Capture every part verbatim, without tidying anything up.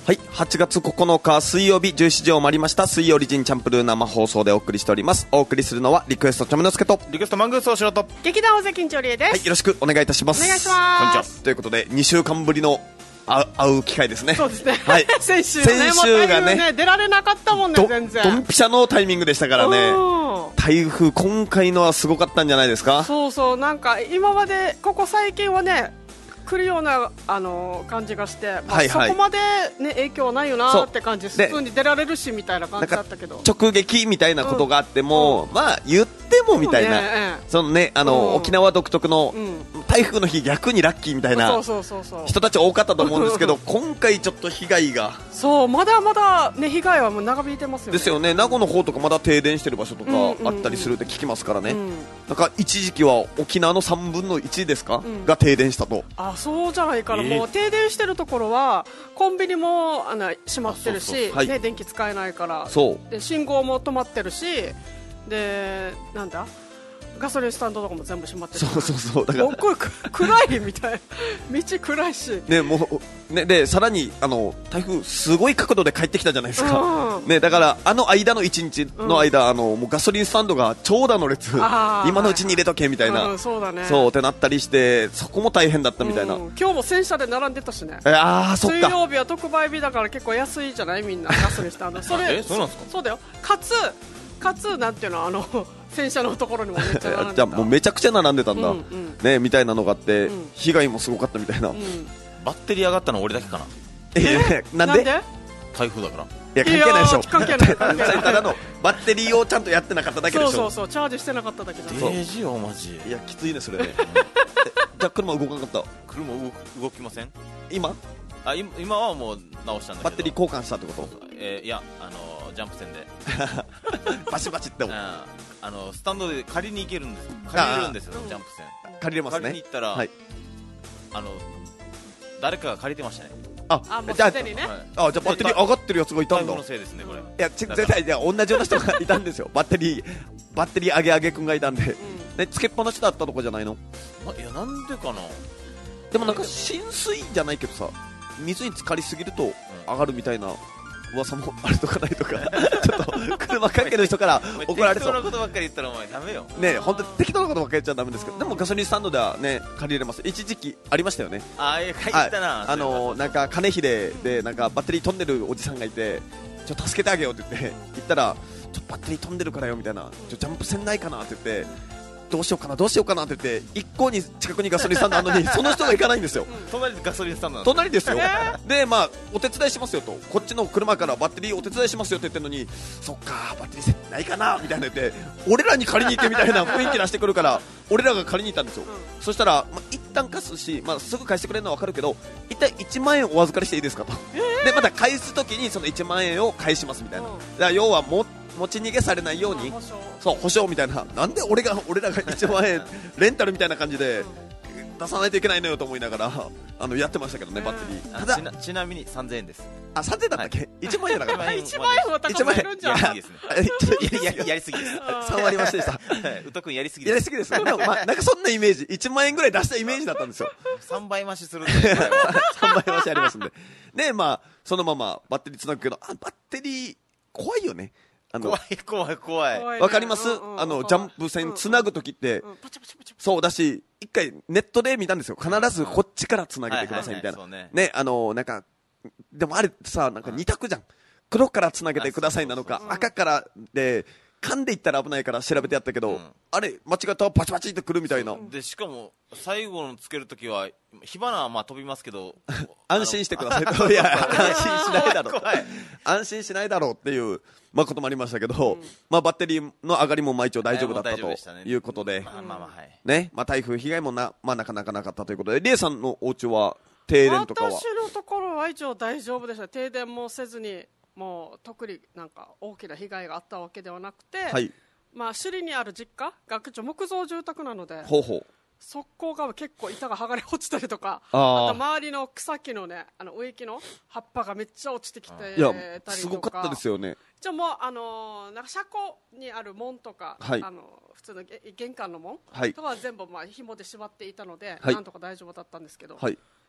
はい、はちがつここのか水曜日じゅうしちじを回りました。水曜リジンチャンプルー生放送でお送りしております。お送りするのはリクエストチョメノスケとリクエストマングースをしろと劇団尾関んちょりえです。 はい、よろしくお願いいたします。 お願いします。 こんにちは。 ということでにしゅうかんぶりの会う、会う機会ですね。 そうですね、 はい、 先週ね、 先週がね、 ね出られなかったもんね。 ど全然ドンピシャのタイミングでしたからね。 うん台風今回のはすごかったんじゃないですか。 そうそう、なんか今までここ最近はね来るようなあの感じがして、まあはいはい、 そこまで、ね、影響はないよなって感じ。普通に出られるしみたいな感じだったけど、 直撃みたいなことがあっても、 うん、 まあ言ってもみたいな、 ねええ、 そのね、あの、 うん、 沖縄独特の台風の日逆にラッキーみたいな人たち多かったと思うんですけど今回ちょっと被害がそうまだまだ、ね、被害はもう長引いてますよね。 ですよね。名護の方とかまだ停電してる場所とかあったりするって聞きますからね、うんうんうん、なんか一時期は沖縄のさんぶんのいちですか、うん、が停電したと。 あ、そうじゃないから、えー、もう停電してるところはコンビニもあの閉まってるし、そうそうそう、はい、ね、電気使えないから、 そうで信号も止まってるし、でなんだガソリンスタンドとかも全部閉まってる。 そうそうそう、だからもうこれ暗いみたいな道暗いし、 ね、もうね、でさらにあの台風すごい角度で帰ってきたじゃないですか、うん、ね、だからあの間のいちにちの間、うん、あのもうガソリンスタンドが長蛇の列、今のうちに入れとけみたいな、 うん、そうだね、 そうってなったりしてそこも大変だったみたいな、うん、 今日も洗車で並んでたしね。 えあそっか、 水曜日は特売日だから結構安いじゃないみんなガソリンスタンドそれえそうなんですか。 そうだよ、かつかつなんていうの、あの洗車のところにもめっちゃ並んでたじゃあもうめちゃくちゃ並んでたんだ、 うんうん、 ね、みたいなのがあって、 うん、 被害もすごかったみたいな、うん、 バッテリー上がったの俺だけかな。 えー、なんで台風だから。 いや関係ないでしょ。 関係ない関係ないただのバッテリーをちゃんとやってなかっただけでしょ。 そうそうそう、チャージしてなかっただけだ。 デージよマジ。 いやきついねそれねじゃあ車動かなかった。 車動動きません今。 あ今今はもう直したんだけどバッテリー交換したってこと。 えー、いやあのー、ジャンプ線でバチバチってもああのスタンドで借りに行けるんですよ。借りれるんですよ、ジャンプ線借りれますね。 借りに行ったら、はい、あの誰かが借りてましたね。 ああもうすでにね、 あじゃあバッテリー上がってるやつがいたんだ。 台風のせいですねこれ。いや絶対いや同じような人がいたんですよバッテリーバッテリー上げ上げくんがいたんで、うん、ね、つけっぱなしだったとこじゃないの。 いやなんでかな。 でもなんか浸水じゃないけどさ、水に浸かりすぎると上がるみたいな噂もあるとかないとかちょっと車関係の人から怒られそう。 適当なことばっかり言ったらお前ダメよね。本当に適当なことばっかり言っちゃダメですけど、でもガソリンスタンドではね借りれます。一時期ありましたよね。 ああ書いてたな、はい、 あのー、なんか金秀でなんかバッテリー飛んでるおじさんがいて、ちょっと助けてあげようって言って言ったら、ちょっとバッテリー飛んでるからよみたいな、ちょジャンプ線ないかなって言って、どうしようかなどうしようかなって言って一向に近くにガソリンスタンドあるのにその人が行かないんですよ、 うん、隣でガソリンスタンドなん隣ですよでまあお手伝いしますよと、こっちの車からバッテリーお手伝いしますよって言ってるのに、そっかバッテリーないかなみたいな言って俺らに借りに行ってみたいな雰囲気出してくるから俺らが借りに行ったんですよ、うん、そしたら、まあ、一旦貸すし、まあ、すぐ返してくれるのは分かるけど一旦いちまんえんお預かりしていいですかと、えー、でまた返すときにそのいちまんえんを返しますみたいな、うん、だから要はも持ち逃げされないように、うん、そう保証みたいな、なんで俺が俺らがいちまんえんレンタルみたいな感じで出さないといけないのよと思いながらあのやってましたけどね、バッテリー。ただちな、ちなみにさんぜんえんです。 あ、さんぜんえんだったっけ、はい、いちまんえんだからいちまんえんは高すぎるんじゃん。 やりすぎですね。や, や, やりすぎですさん割増しでした宇都君やりすぎです。 やりすぎですでも、まあ、なんかそんなイメージいちまんえんぐらい出したイメージだったんですよさんばい増しするんでさんばい増しありますんでで、まあ、そのままバッテリーつなぐけど、あバッテリー怖いよね。あの怖い怖い怖い。 わかります、うんうん、あのジャンプ線つなぐときって、うんうん、そうだし一回ネットで見たんですよ。必ずこっちからつなげてくださいみたいな、ね、あのなんかでもあれさ、なんかに択じゃん。黒からつなげてくださいなのか、赤からで噛んでいったら危ないから調べてやったけど、うん、あれ間違ったらパチパチってくるみたいな。 でしかも最後のつけるときは火花はまあ飛びますけど安心してくださいといや安心しないだろう安心しないだろうっていう、まあ、こともありましたけど、うん、まあ、バッテリーの上がりもまあ一応大丈夫だったということで、台風被害もな、まあ、なかなかなかったということで、リエさんのお家は停電とかは。 私のところは一応大丈夫でした。停電もせずに、もう特になんか大きな被害があったわけではなくて、はい、まあ、首里にある実家が木造住宅なので、 ほうほう、 側溝が結構板が剥がれ落ちたりとか、 あ, あと周りの草木のね、あの植木の葉っぱがめっちゃ落ちてきてたりとか、いやすごかったですよね。 じゃあもうあのー、なんか車庫にある門とか、はい、あの普通の玄関の門、はい、とかは全部まあ紐で縛っていたので、はい、なんとか大丈夫だったんですけど、はい、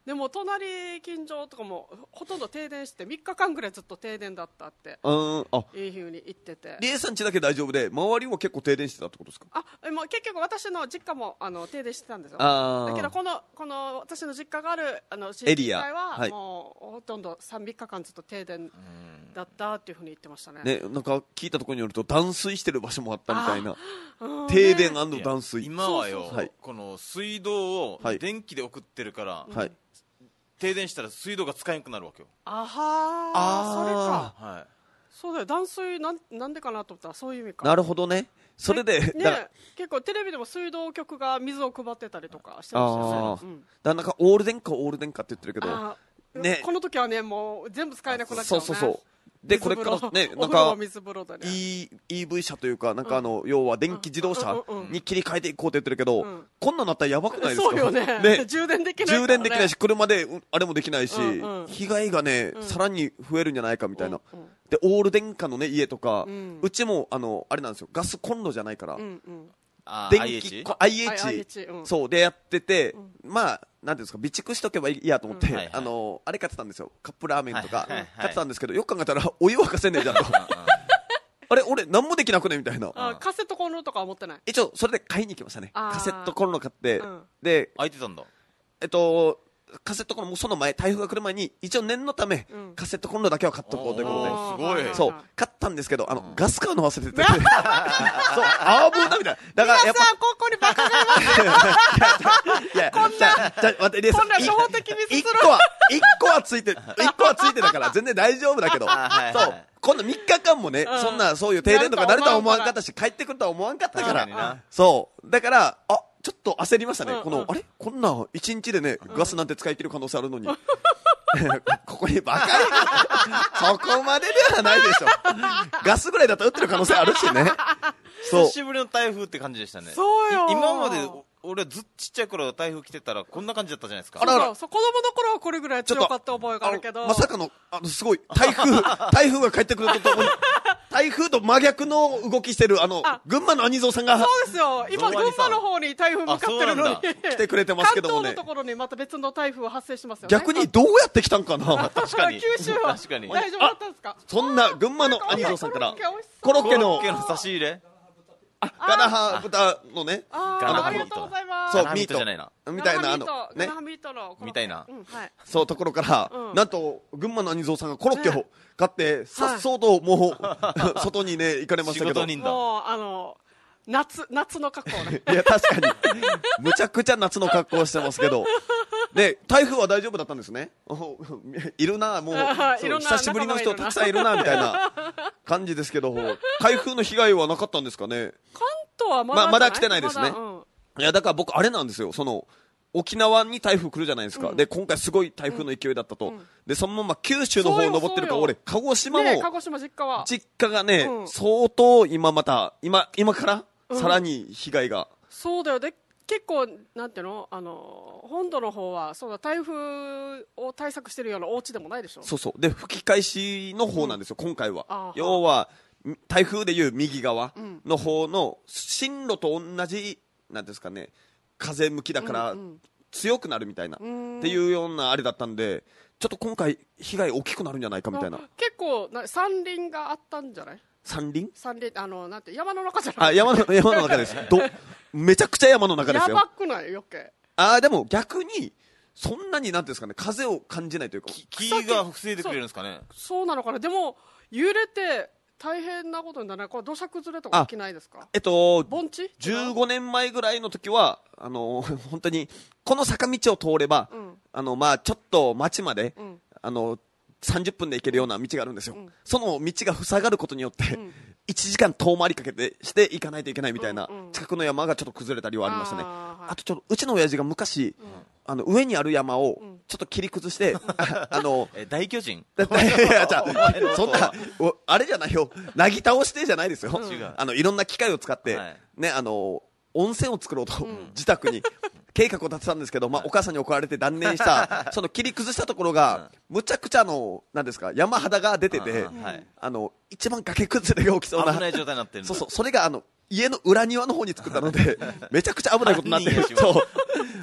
でも隣近所とかもほとんど停電してみっかかんぐらいずっと停電だったってうんあいいふうに言ってて、 リエさん家だけ大丈夫で周りは結構停電してたってことですか？ あもう結局私の実家もあの停電してたんですよ。 あだけどこのこの私の実家があるあの地エリア域帯は、 はいもうほとんどさん、みっかかんずっと停電だったっていうふうに言ってましたね。 ね、なんか聞いたところによると断水してる場所もあったみたいな。 うん停電ね断水。 今はよ、 そうそうそうはいこの水道をはい電気で送ってるから、 はい。 停電したら水道が使えなくなるわけよ。 あはーあーそれか。 はい。 そうだよ、断水なんなんでかなと思ったらそういう意味か。 なるほどね。それで、 ね、 だだ結構テレビでも水道局が水を配ってたりとかしてましたよね。 あーうんだなんかオール電化オール電化って言ってるけど、 あーねこの時はねもう全部使えなくなっちゃうね。 そうそうそう。で、これからね、なんお風呂はか、 水風呂でね。 E- イーブイ 車というか、なんかあの、要は電気自動車うんうんうんに切り替えていこうって言ってるけど、 うんこんなんなったらやばくないですか？ そうよねね充電できないからね充電できないし、車でうあれもできないし、 うんうん被害がね、さらに増えるんじゃないかみたいな。 うんうんで、オール電化のね、家とか、 うんうちも、あの、あれなんですよ、ガスコンロじゃないから、 うんうんあー電アイエイ気チ、 こ アイエイチ、 アイエイチうんそうでやってて、まあなんていうんですか、備蓄しとけばいいやと思って、 うんはいはいあのあれ買ってたんですよ、カップラーメンとかはいはいはい買ってたんですけど、よく考えたらお湯沸かせねえじゃんとあれ俺何もできなくねみたいな。 あカセットコンロとかは持ってない。 一応それで買いに行きましたね。 あーカセットコンロ買って、 うんで空いてたんだ。 えっとカセットコンロもその前、台風が来る前に一応念のため、 うんカセットコンロだけは買っとこうということで、 おーすごいはいはいそう買ったんですけど、あの、ガス買うの忘れててそうあぶなみたいな。だからやっぱさあここにバカがいますいや、こんな、じゃあ、じゃあ待って、リエさこんな初歩的ミスする一個は、一個はついて、一個はついてたから、全然大丈夫だけど、 あはいはいそう、今度みっかかんもね、 うんそんな、そういう停電とかなるとは思わんかったし、帰ってくるとは思わんかったから、 確かにな。 そう、だから、あ、ちょっと焦りましたね、 うんこの、 うんあれこんな、一日でね、ガスなんて使い切る可能性あるのに。ここにバカにそこまでではないでしょ。ガスぐらいだったら打ってる可能性あるしね。そう久。しぶりの台風って感じでしたね。 そうよい今までお俺ずっとちっちゃい頃台風来てたらこんな感じだったじゃないですか。 あららそうそう子供の頃はこれぐらい強かった覚えがあるけど、 まさかの、あの、すごい、台風、台風が帰ってくるとともに、台風と真逆の動きしてる、あのあ、 群馬の兄蔵さんがそうですよ今群ゾウアニさん馬の方に台風向かってるのにあそうなん来てくれてますけどもね関東のところにまた別の台風発生しますよね。 逆にどうやって来たんかな確かに。 九州は確かに。 大丈夫だったんですか？ そんな群馬の兄蔵さんから、 コロッケ美味しそうコロッケのコロッケの差し入れガラハ豚のね、 あガラハミートーありがとうございます。 そうガラハミートじゃないなみたいな、あの、ねガラ、ハミートのコロッケみたいなうんはい。 そう、ところから、 うんなんと、群馬の兄蔵さんがコロッケをね買って、さっそうともう、外にね、行かれましたけど。い仕事人だ。 もうあの夏夏の格好ね。 や、確かに。むちゃくちゃ夏の格好をしてますけど。で、台風は大丈夫だったんですね。おいるな、もう、そうあいろんな久しぶりの人たくさんいるな、みたいな感じですけど、台風の被害はなかったんですかね。 関東はまだまあまだ来てないですねまだうんいや、だから僕、あれなんですよ。その、沖縄に台風来るじゃないですか。 うんで、今回すごい台風の勢いだったと。 うんで、そのまま九州の方を登ってるから、 そうよそうよ俺、鹿児島もね鹿、児島実家は実家がね、 うん相当今また、今、今から、 うんさらに被害が。 そうだよで結構なんていうのあの本土の方はそうだ台風を対策してるようなお家でもないでしょ。 そうそう。で、吹き返しの方なんですよ、今回はあ。ー要は、台風でいう右側うんの方の進路と同じ、なんですかね、風向きだからうんうん強くなるみたいな、 んっていうようなあれだったんで、ちょっと今回被害大きくなるんじゃないかみたいな。 結構な山林があったんじゃない？ 山林山林あのなんて山の中じゃない？ あ、山の、山の中です。ど、めちゃくちゃ山の中ですよやば。くない余計。 あ、でも逆に、そんなになんていうんですかね、風を感じないというか。 木が防いでくれるんですかね。 そうなのかな。でも揺れて大変なことにならない。これ土砂崩れとか起きないですか？ えっと、 盆地？ じゅうごねんまえぐらいの時は、あの、本当に、この坂道を通れば、 うんあの、まあちょっと町まで、 うんあの、さんじゅっぷんで行けるような道があるんですよ。 うんその道が塞がることによって、 うんいちじかん遠回りかけてして行かないといけないみたいな、 うんうん近くの山がちょっと崩れたりはありましたね。 あーはいあとちょっと、うちの親父が昔、あの、上にある山をんちょっと切り崩して、ああの、 え、大巨人だっていやじゃあそんな、おあれじゃないよ。なぎ倒してじゃないですよ。 違うあの、いろんな機械を使って、 はいね、あの、温泉を作ろうと、自宅に計画を立てたんですけど、まあ、お母さんに怒られて断念した、その切り崩したところが、むちゃくちゃあの、なんですか、山肌が出ててうんはい、 あの、一番崖崩れが起きそうな、 危ない状態になってるんだそうそう、それがあの、家の裏庭の方に作ったので、めちゃくちゃ危ないことになってる。 犯人やしそう。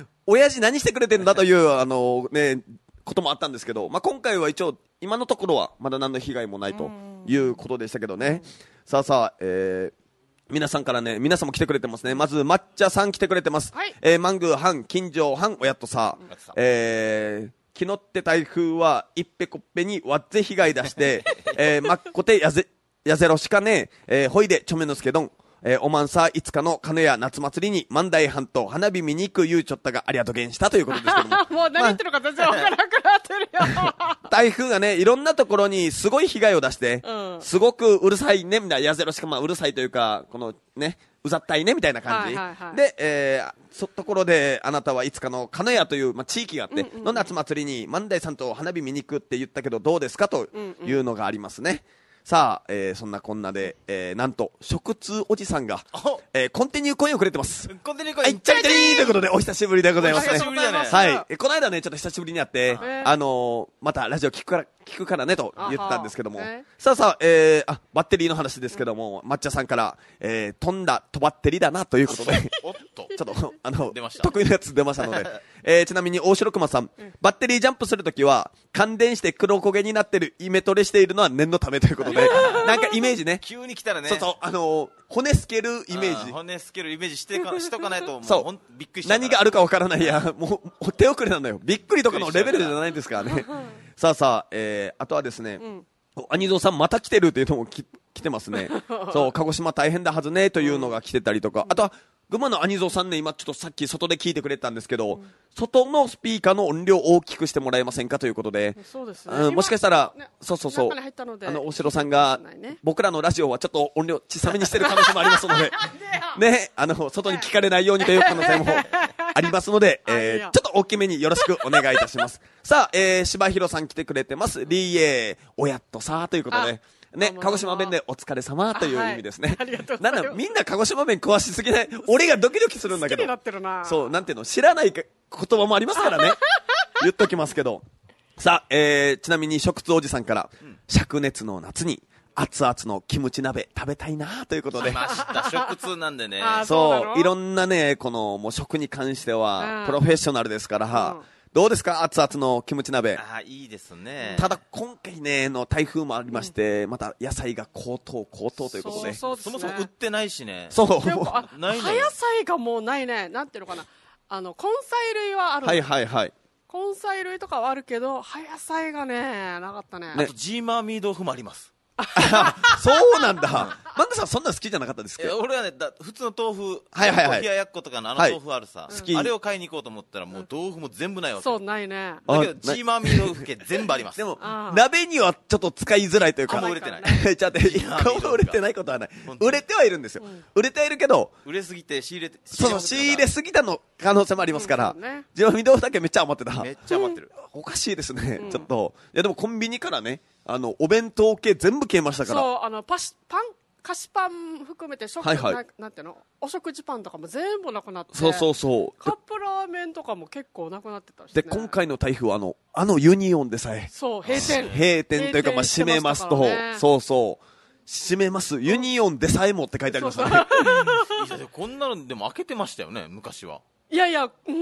親父何してくれてんだという、あのね、こともあったんですけど、まあ、今回は一応、今のところはまだ何の被害もないということでしたけどね。さあさあ、えー、皆さんからね、皆さんも来てくれてますね。まず、抹茶さん来てくれてます。はい、えー、マングーハン、金城ハン、おやっとさ、うん、えー、昨日って台風は一ぺこっぺにわっぜ被害出して、えー、まっこてやぜ、やぜろしかね、えー、ほいでちょめのすけどん、えー、おまんさいつかの金谷夏祭りに万代半島花火見に行くゆうちょったがありがとげんしたということですけども。 もう何言ってるか全然わからなくなってるよ。 台風がね、いろんなところにすごい被害を出して、うん、すごくうるさいね、みたいな、やぜろしか、まあうるさいというか、このね、うざったいね、みたいな感じ。はいはいはい、で、えー、そところで、あなたはいつかの金谷という、まあ、地域があって、うんうんうん、の夏祭りに万代さんと花火見に行くって言ったけどどうですかというのがありますね。うんうん、さあ、えー、そんなこんなで、えー、なんと、食通おじさんが、えー、コンティニューコインをくれてます。 コンティニューコイン、 はい、チャリチャリーということで、お久しぶりでございますね。 お久しぶりだね。 はい。え、この間ね、ちょっと久しぶりに会って、あのー、またラジオ聞くから、聞くからねと言ってたんですけども。さあさあ、えー、あ、バッテリーの話ですけども、抹茶さんから、えー、飛んだとバッテリーだなということで、 おっと。 ちょっと、あの、得意なやつ出ましたので、えー、ちなみに大城熊さん、バッテリージャンプするときは、感電して黒焦げになってるイメトレしているのは念のためということで、なんかイメージね。 急に来たらね。 そうそう、あのー、骨透けるイメージ。 骨透けるイメージしてか、しとかないと、もう、 そうびっくりしちゃう。 何があるかわからないや、もう、手遅れなのよ。びっくりとかのレベルじゃないんですからね。さあさあ、えー、あとはですね、うん、兄蔵さんまた来てるっていうのもき来てますね。そう、鹿児島大変だはずねというのが来てたりとか、うん、あとは、群馬の兄蔵さんね、今ちょっとさっき外で聞いてくれたんですけど、うん、外のスピーカーの音量を大きくしてもらえませんかということで、 そうですね、 うん、もしかしたら、ね、そうそうそう、 あの、おしろさんが、ね、僕らのラジオはちょっと音量小さめにしてる可能性もありますので、ね、あの、外に聞かれないようにという可能性もありますので、えー、ちょっと大きめによろしくお願いいたします。さあ、えー、柴弘さん来てくれてます。リーエー、おやっとさーということで、ね、鹿児島弁でお疲れ様という意味ですね。 ありがとうございます。 なんだ、みんな鹿児島弁詳しすぎない。俺がドキドキするんだけど。 好きになってるな。 そう、なんていうの、知らない言葉もありますからね。言っときますけど。さあ、えー、ちなみに食通おじさんから、うん、灼熱の夏に熱々のキムチ鍋食べたいなということで。 来ました。食通なんでね。 そう、いろんなね、この、もう食に関しては、プロフェッショナルですから、うん、どうですか熱々のキムチ鍋。 ああ、いいですね。 ただ今回ね、の台風もありまして、うん、また野菜が高騰、高騰ということで。 そうそうですね、 そもそも売ってないしね。 そう。 ないね。葉野菜がもうないね。なんていうのかな。あの、根菜類はある。 はいはいはい。 根菜類とかはあるけど、葉野菜がね、なかったね。 あと、ジーマーミー豆腐もあります。 そうなんだ。マンダさんそんな好きじゃなかったですか？ 俺はね、だ普通の豆腐、 はいはいはい、 冷ややっことかのあの豆腐あるさ、はい、あれを買いに行こうと思ったらもう豆腐も全部ないわけ。 そう、ないね。 だけどジーマーミー豆腐系全部あります。 でも鍋にはちょっと使いづらいというか。 あ、もう売れてない。 ちゃって一個も売れてないことはない。売れてはいるんですよ。うん、売れてはいるけど、 売れすぎて仕入れて、 そう仕入れすぎたの可能性もありますから、うん、ね、ジーマーミー豆腐だけめっちゃ余ってた。 めっちゃ余ってる。 おかしいですね、うん、ちょっと。いやでもコンビニからね、あのお弁当系全部消えましたから。 そう、あのパシパン菓子パン含めて食、はいはい、な, なんていうの、お食事パンとかも全部なくなって、 そうそうそう、 カップラーメンとかも結構なくなってたし、 ね、で今回の台風はあのあのユニオンでさえそう閉店閉店というか、まあ閉めますと、ね、そうそう閉めます、ユニオンでさえもって書いてありましたね。 いやこんなのでも開けてましたよね昔は。 いやいや、うん、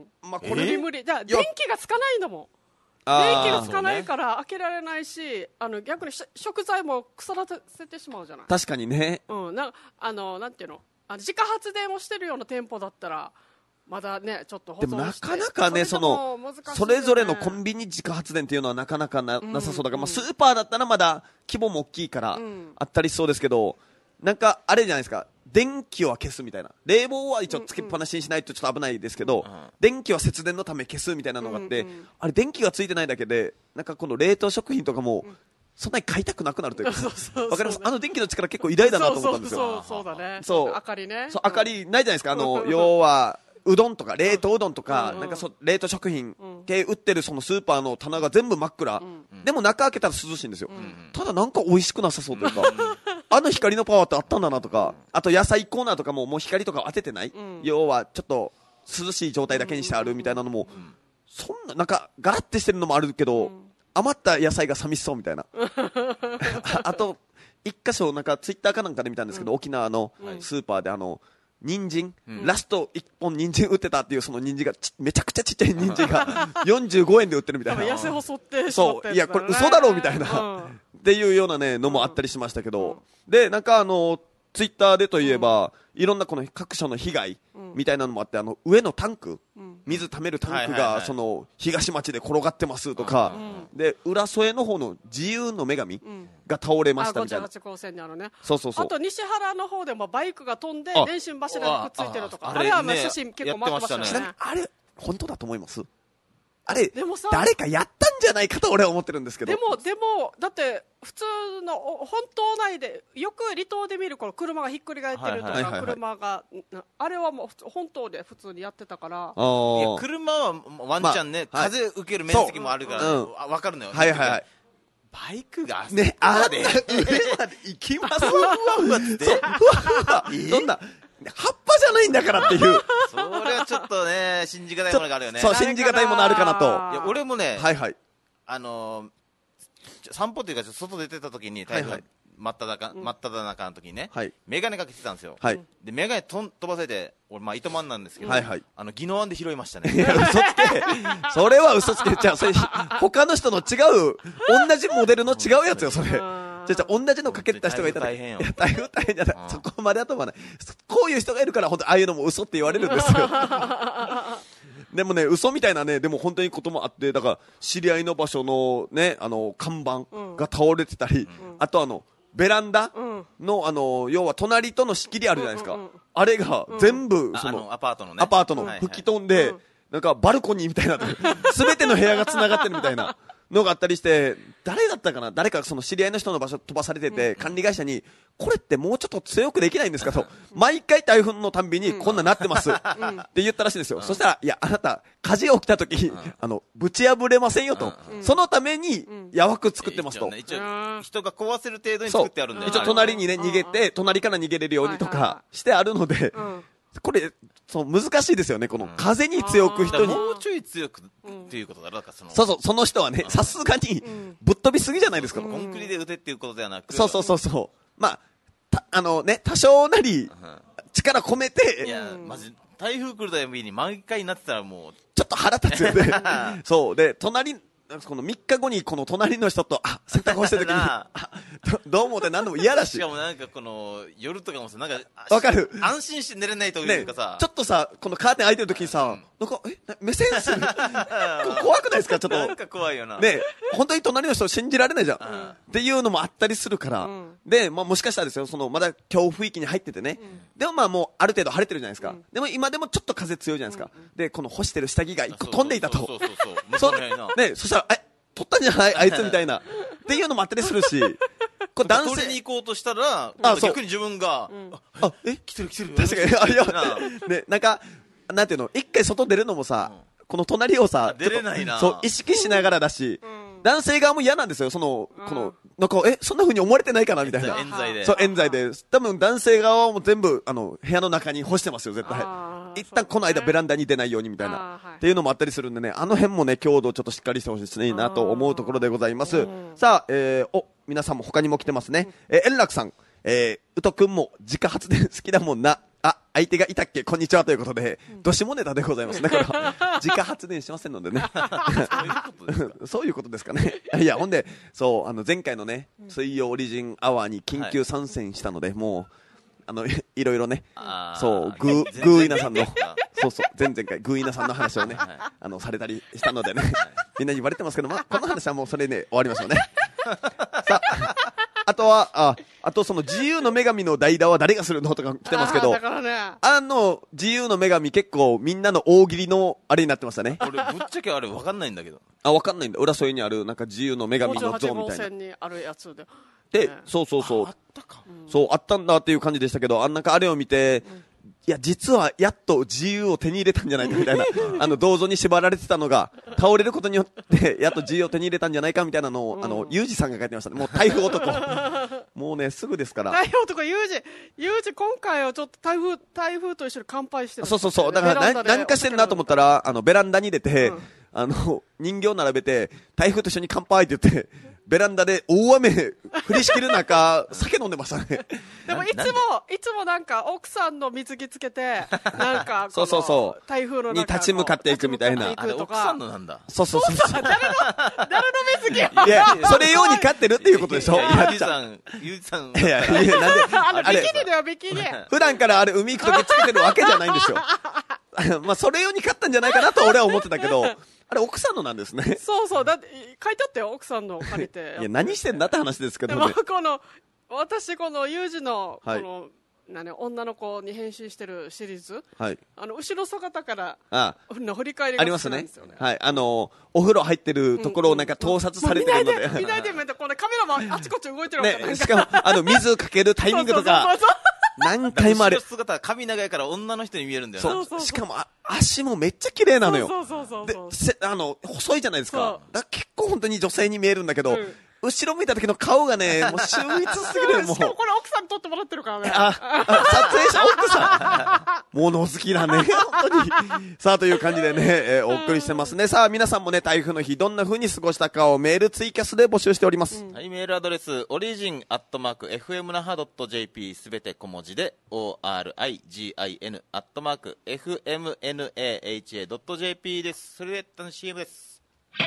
まあこれ無理無理、じゃあ電気がつかないんだもん。電気がつかないから開けられないし、あの逆に食材も腐らせてしまうじゃない。 確かにね、 うん、なあのなんていうの、あの自家発電をしてるような店舗だったらまだねちょっと保存して、 でもなかなかね、そのそれぞれのコンビニ自家発電っていうのはなかなか な,、うん、なさそうだから、まあ、スーパーだったらまだ規模も大きいからあったりしそうですけど、なんかあれじゃないですか、電気は消すみたいな、冷房は一応つけっぱなしにしないとちょっと危ないですけど、うんうん、電気は節電のため消すみたいなのがあって、うんうん、あれ電気がついてないだけでなんかこの冷凍食品とかもそんなに買いたくなくなるというか、わかります。あの電気の力結構偉大だなと思ったんですよ。 そうそうそうそうだね。 そう、 明かりね。 そう、明かりないじゃないですか。あの要はうどんとか冷凍うどんとか、うん、なんかそ冷凍食品系売ってるそのスーパーの棚が全部真っ暗、うん、でも中開けたら涼しいんですよ、うん、ただなんか美味しくなさそうというか、あの光のパワーってあったんだなとか、あと野菜コーナーとかももう光とか当ててない、うん、要はちょっと涼しい状態だけにしてあるみたいなのも、うん、そんななんかガラッてしてるのもあるけど、うん、余った野菜が寂しそうみたいな。あと一箇所なんかツイッターかなんかで見たんですけど、うん、沖縄のスーパーであの人参、うん、ラストいっぽん人参売ってたっていうその人参がめちゃくちゃちっちゃい人参がよんじゅうごえんで売ってるみたいな。 痩せ細ってしまったやつだね。そう、いやこれ嘘だろみたいな、うん、っていうようなねのもあったりしましたけど、うん、でなんかあのツイッターでといえば、うん、いろんなこの各所の被害みたいなのもあって、あの上のタンク、うん、水溜めるタンクがその東町で転がってますとか、うん、で浦添の方の自由の女神が倒れましたみたいな、うん、あごじゅうはち号線にあるね。そうそうそう。あと西原の方でもバイクが飛んで電信柱にくっついてるとか、あ れ, あれはまあ写真結構待ってましたね。 あれ本当だと思います？あれでもさ誰かやったんじゃないかと俺は思ってるんですけど。 でもでもだって普通の本島内でよく離島で見るこの車がひっくり返ってるとか、はいはいはいはい、車があれはもう本島で普通にやってたから。 いや車はワンチャンね、まあ、風受ける面積もあるから、ね、うん、分かるのよ。 はいはいはい。 バイクがねあで上まで行きます。ふわふわってそんな葉っぱじゃないんだからっていう。 それはちょっとね信じがたいものがあるよね。 そう信じがたいものあるかなと。いや俺もね、 はいはい、 あのー、散歩っていうか外出てた時に台風真っ只中、真っ只中の時にね、はい、メガネかけてたんですよ、はい、でメガネとん飛ばせて俺まあ糸満なんですけど、はいはい、あの宜野湾で拾いましたね。 いや嘘つけそれは嘘つけちゃう。それ他の人の違う同じモデルの違うやつよそれ。じゃじゃ同じのかけてた人がいたら大変よ。 大変大変じゃない、そこまではと思わない。こういう人がいるから本当ああいうのも嘘って言われるんですよ。でもね嘘みたいなねでも本当にこともあって、だから知り合いの場所のねあの看板が倒れてたり、うん、あとあのベランダの、うん、あの要は隣との仕切りあるじゃないですか、うんうんうん、あれが全部、うん、そのアパートのねアパートの吹き飛んで、はいはい、なんかバルコニーみたいな全ての部屋がつながってるみたいなのがあったりして、誰だったかな、誰かその知り合いの人の場所飛ばされてて、うん、管理会社にこれってもうちょっと強くできないんですかと、毎回台風のたんびにこんななってますって言ったらしいんですよ、うん、そしたらいやあなた火事起きた時、うん、あのぶち破れませんよと、うん、そのためにやわく作ってますと、 一応、ね、人が壊せる程度に作ってあるんだよ。 一応隣にね逃げて隣から逃げれるようにとかしてあるので、うんこれそう難しいですよね、この風に強く人に、 もうちょい強くっていうことだろうか、そのそうそうその人はねさすがにぶっ飛びすぎじゃないですか、 コンクリで打てっていうことではなく、 そうそうそうそうまあたあのね多少なり力込めて、 いやマジ台風来るたびに毎回なってたらもうちょっと腹立つよね。そうで隣このみっかごにこの隣の人とあ洗濯をしてる時にあ ど, どう思って何でも嫌だし、 しかもなんかこの夜とかもさなんかわかる安心して寝れないというかさ、 ね、ちょっとさこのカーテン開いてる時にさ、うん、なんかえ目線する怖くないですかちょっとなんか怖いよなね本当に隣の人信じられないじゃん、うん、っていうのもあったりするから、うん、で、まあ、もしかしたらですよそのまだ強風域に入っててね、うん、でもまあもうある程度晴れてるじゃないですか、うん、でも今でもちょっと風強いじゃないですか、うん、でこの干してる下着がいっこ飛んでいたと、そうそうそうそうねそしたらえ取ったんじゃないあいつみたいなっていうのもあったりするしこれ男性取りに行こうとしたら逆に自分が、うん、あえ来てる来てる確かにあいやねなんかなんていうの一回外出るのもさ、うん、この隣をさ出れないなそう意識しながらだし、うん、男性側も嫌なんですよその、うん、このなんかえそんな風に思われてないかなみたいな冤罪でそう冤罪で多分男性側も全部あの部屋の中に干してますよ絶対一旦この間ベランダに出ないようにみたいな、はい、っていうのもあったりするんでねあの辺もね強度ちょっとしっかりしてほしいですねなと思うところでございます、うん、さあ、えー、お皆さんも他にも来てますね、うん、えー、円楽さん、えー、宇都くんも自家発電好きだもんなあ相手がいたっけこんにちはということで、うん、どしもネタでございますねこれは自家発電しませんのでねそういうことですかねいやほんでそうあの前回のね水曜オリジンアワーに緊急参戦したので、はい、もうあのいろいろねそうグーグーイナさんのそうそう前々回グーイナさんの話をね、はい、あのされたりしたのでね、はい、みんなに言われてますけど、まあ、この話はもうそれで、ね、終わりましょうねさああとはああとその自由の女神の代打は誰がするのとか来てますけどあ, だから、ね、 あの自由の女神結構みんなの大喜利のあれになってましたね俺ぶっちゃけあれ分かんないんだけどあ分かんないんだ浦添にあるなんか自由の女神の像みたいなごじゅうはち号線にあるやつでで、ね、そうそうそう あ, あったか、うん、そうあったんだっていう感じでしたけどあんなんかあれを見て、うんいや実はやっと自由を手に入れたんじゃないかみたいなあの銅像に縛られてたのが倒れることによってやっと自由を手に入れたんじゃないかみたいなのを、うん、あのユージさんが書いてましたねもう台風男もうねすぐですから台風男ユージユージ今回はちょっと台風台風と一緒に乾杯してる、ね、 そうそうそうだから何何かしてるなと思ったらあのベランダに出て、うん、あの人形並べて台風と一緒に乾杯って言ってベランダで大雨降りしきる中、酒飲んでましたね。 でもいつも、いつもなんか奥さんの水着つけて、なんか、 そうそうそう。 台風の中に立ち向かっていくみたいな。 あれ奥さんのなんだ。 そうそうそう。 誰の、誰の水着いや、それ用に飼ってるっていうことでしょ。 ゆうじさん、ゆうじさん。 いや、いや、なんで、 あれ、ビキニだよ、ビキニ。 普段からあれ海行くときつけてるわけじゃないんですよ。まあ、それ用に飼ったんじゃないかなと俺は思ってたけど、あれ奥さんのなんですね。 そうそう、だって書いてあったよ、奥さんの借りて。 いや、何してんだって話ですけどね。 でもこの私このユージのこの、はい、何女の子に変身してるシリーズ、はい、あの後ろ姿からの振り返りが好きなんですよね。 ありますね。はい、あのお風呂入ってるところをなんか盗撮されてるので、 うんうん、見ないで見ないで、これカメラもあちこち動いてるわけね、しかもあの水かけるタイミングとか。そうそうそうそう何回もあれ。 後ろ姿髪長いから女の人に見えるんだよな。 そうそうそう。しかもあ足もめっちゃ綺麗なのよ。 そうそうそうそう。 で、せあの細いじゃないですか。だから結構本当に女性に見えるんだけど、うん、後ろ見た時の顔がね、もう秀逸すぎる。もう。 しかもこれ奥さんに撮ってもらってるからね。 あ、あ撮影者奥さん。物好きだね、本当に。さあという感じでね、えー、お送りしてますね。さあ皆さんもね、台風の日どんな風に過ごしたかをメールツイキャスで募集しております。 うん、はい、メールアドレスオリジンアットマークエフエムナハドットジェーピーすべて小文字で オーアールアイジーアイエヌ アットマーク エフエムエヌエーエイチエードットジェーピー です。それで一旦 シーエム です。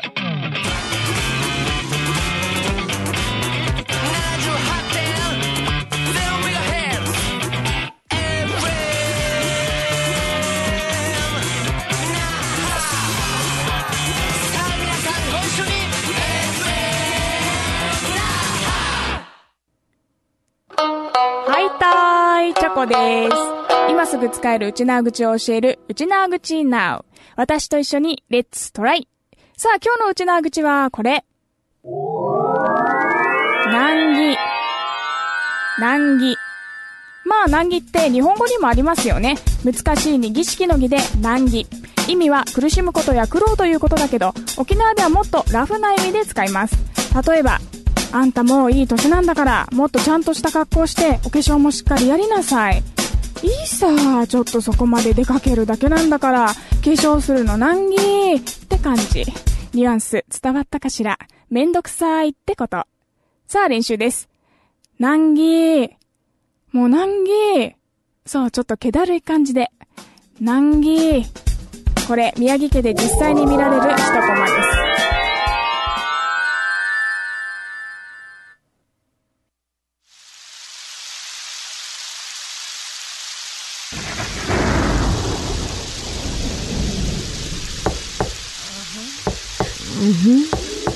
はいたーい、チョコです。今すぐ使える内縄口を教える内縄口 Now。私と一緒にレッツトライ。さあ今日の内縄口はこれ。難儀。難儀。まあ難儀って日本語にもありますよね。難しいに儀式の儀で難儀。意味は苦しむことや苦労ということだけど、沖縄ではもっとラフな意味で使います。例えば、あんたもういい年なんだからもっとちゃんとした格好してお化粧もしっかりやりなさい。いいさ、ちょっとそこまで出かけるだけなんだから化粧するの難儀って感じ。ニュアンス伝わったかしら。めんどくさいってこと。さあ練習です。難儀、もう難儀。そう、ちょっと気だるい感じで難儀。これ宮城家で実際に見られる一コマです。うんふん。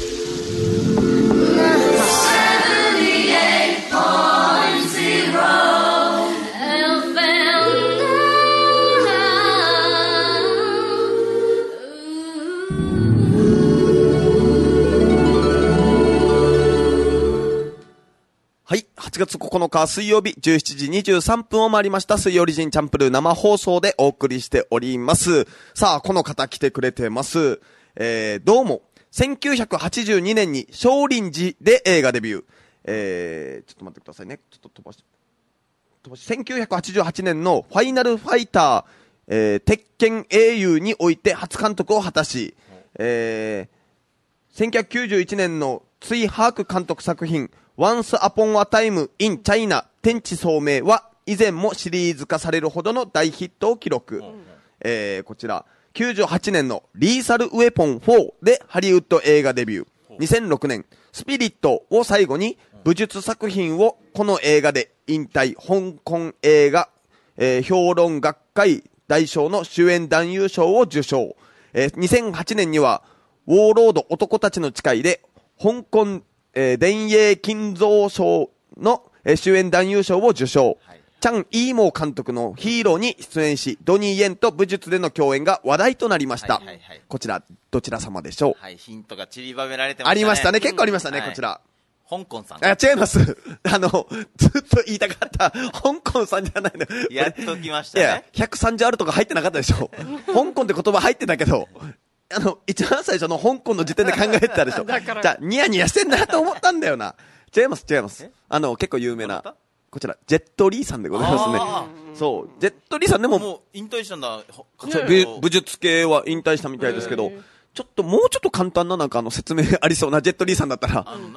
はい。はちがつここのか水曜日じゅうしちじにじゅうさんぷんを回りました水曜オリジンチャンプルー生放送でお送りしております。さあ、この方来てくれてます。えー、どうも。せんきゅうひゃくはちじゅうにねんに少林寺で映画デビュー。えー、ちょっと待ってくださいね。ちょっと飛ばし、飛ばし。せんきゅうひゃくはちじゅうはちねんのファイナルファイター、えー、鉄拳英雄において初監督を果たし、えー、せんきゅうひゃくきゅうじゅういちねんのツイ・ハーク監督作品、Once Upon a Time in China 天地聡明は以前もシリーズ化されるほどの大ヒットを記録。えー、こちら。きゅうじゅうはちねんのリーサルウェポンフォーでハリウッド映画デビュー。にせんろくねん、スピリットを最後に武術作品をこの映画で引退。香港映画、えー、評論学会大賞の主演男優賞を受賞。えー、にせんはちねんにはウォーロード男たちの誓いで香港、えー、電影金像賞の、えー、主演男優賞を受賞。はい、チャン・イーモー監督のヒーローに出演し、ドニー・イエンと武術での共演が話題となりました。はいはいはい、こちら、どちら様でしょう？ はい、ヒントが散りばめられてましたね。 ありましたね。結構ありましたね、うん、こちら。 香港さん。 あ、違います。あの、ずっと言いたかった、香港さんじゃないの。 やっときましたね。 いや、ひゃくさんじゅうあるとか入ってなかったでしょ。香港って言葉入ってたけど、あの、一番最初の香港の時点で考えてたでしょ。じゃあ、ニヤニヤしてんだと思ったんだよな。違います、違います。あの、結構有名な。こちら、ジェットリーさんでございますね。そう。ジェットリーさんでも、 もう引退したんだ。 武術系は引退したみたいですけど、ちょっと、もうちょっと簡単ななんかあの説明ありそうなジェットリーさんだったら。あの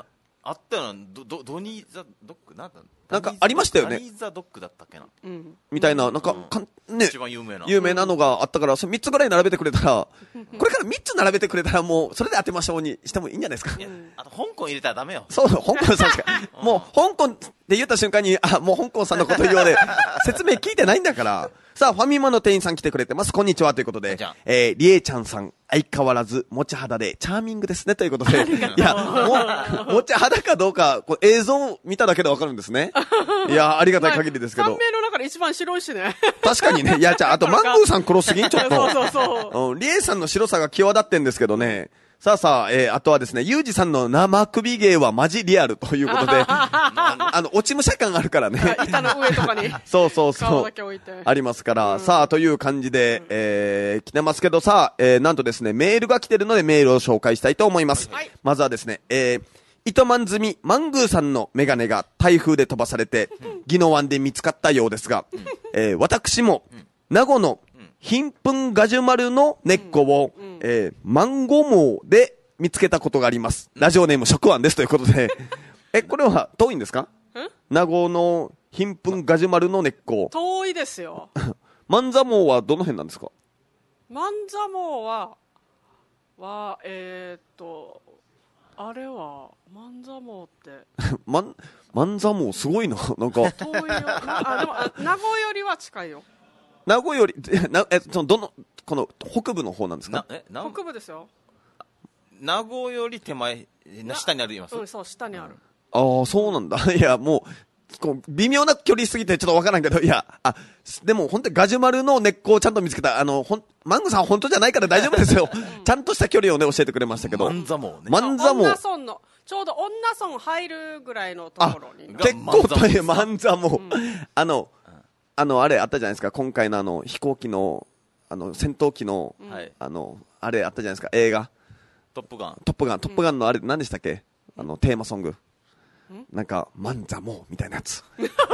あったよな、ドドドニーザドッグなんだなんかありましたよね。 ドニーザドッグだったっけな、 うん、 みたいななんか、かんね一番有名な有名なのがあったから、それみっつぐらい並べてくれたら、これからみっつ並べてくれたらもうそれで当てましょうにしてもいいんじゃないですか。 いやあと香港入れたらダメよ。 そう香港さんしかもう香港で言った瞬間にあもう香港さんのこと言おうで説明聞いてないんだから。さあファミマの店員さん来てくれてます。こんにちはということで、えー、りえちゃんさん相変わらず持ち肌でチャーミングですねということで、いやもう持ち肌かどうかこう映像見ただけでわかるんですね。いやありがたい限りですけど、 さん名の中で一番白いしね。 確かにね。いやじゃああとマングーさん黒すぎんちょっと。 そうそうそう。 うん、リエさんの白さが際立ってんですけどね。さあさあ、えー、あとはですね、ユージさんの生首芸はマジリアルということで、あの、落ち武者感あるからね。 板の上とかに。 そうそうそう。 顔だけ置いて。 ありますから、うん、さあ、という感じで、えー、来てますけどさ、えー、なんとですね、メールが来てるのでメールを紹介したいと思います。はい、まずはですね、えー、糸満済みマングーさんのメガネが台風で飛ばされて、宜野湾で見つかったようですが、えー、私も、名護の貧粉ガジュマルの根っこを、うんうんえー、マンゴモウで見つけたことがあります。ラジオネーム食案ですということで。え、これは遠いんですか？名護の貧粉ガジュマルの根っこ。 遠いですよ。 マンザモウはどの辺なんですか？ マンザモウは、は、えー、っと、あれは、マンザモウって。 マン、マンザモウすごいな。なんか。 遠いよ。あ、でも、名護よりは近いよ。 名護より、なえそのどのこの北部の方なんですか？ え北部ですよ。 名護より手前、下にあります。 うん、そう下にある。 ああそうなんだ。いやもうこう微妙な距離すぎてちょっとわからんけど、いやあでも本当にガジュマルの根っこをちゃんと見つけたあのほんマングさん本当じゃないから大丈夫ですよ。ちゃんとした距離をね教えてくれましたけど。 マンザモウね。 マンザモウ。 女村のちょうど女村入るぐらいのところに。 結構大変マンザモウ。あの。あの、あれあったじゃないですか。今回のあの、飛行機の、あの、戦闘機の、うん、あの、あれあったじゃないですか。映画。 トップガン。 トップガン。トップガンのあれ、何でしたっけ？あの、テーマソング。なんか、マンザモウみたいなやつ。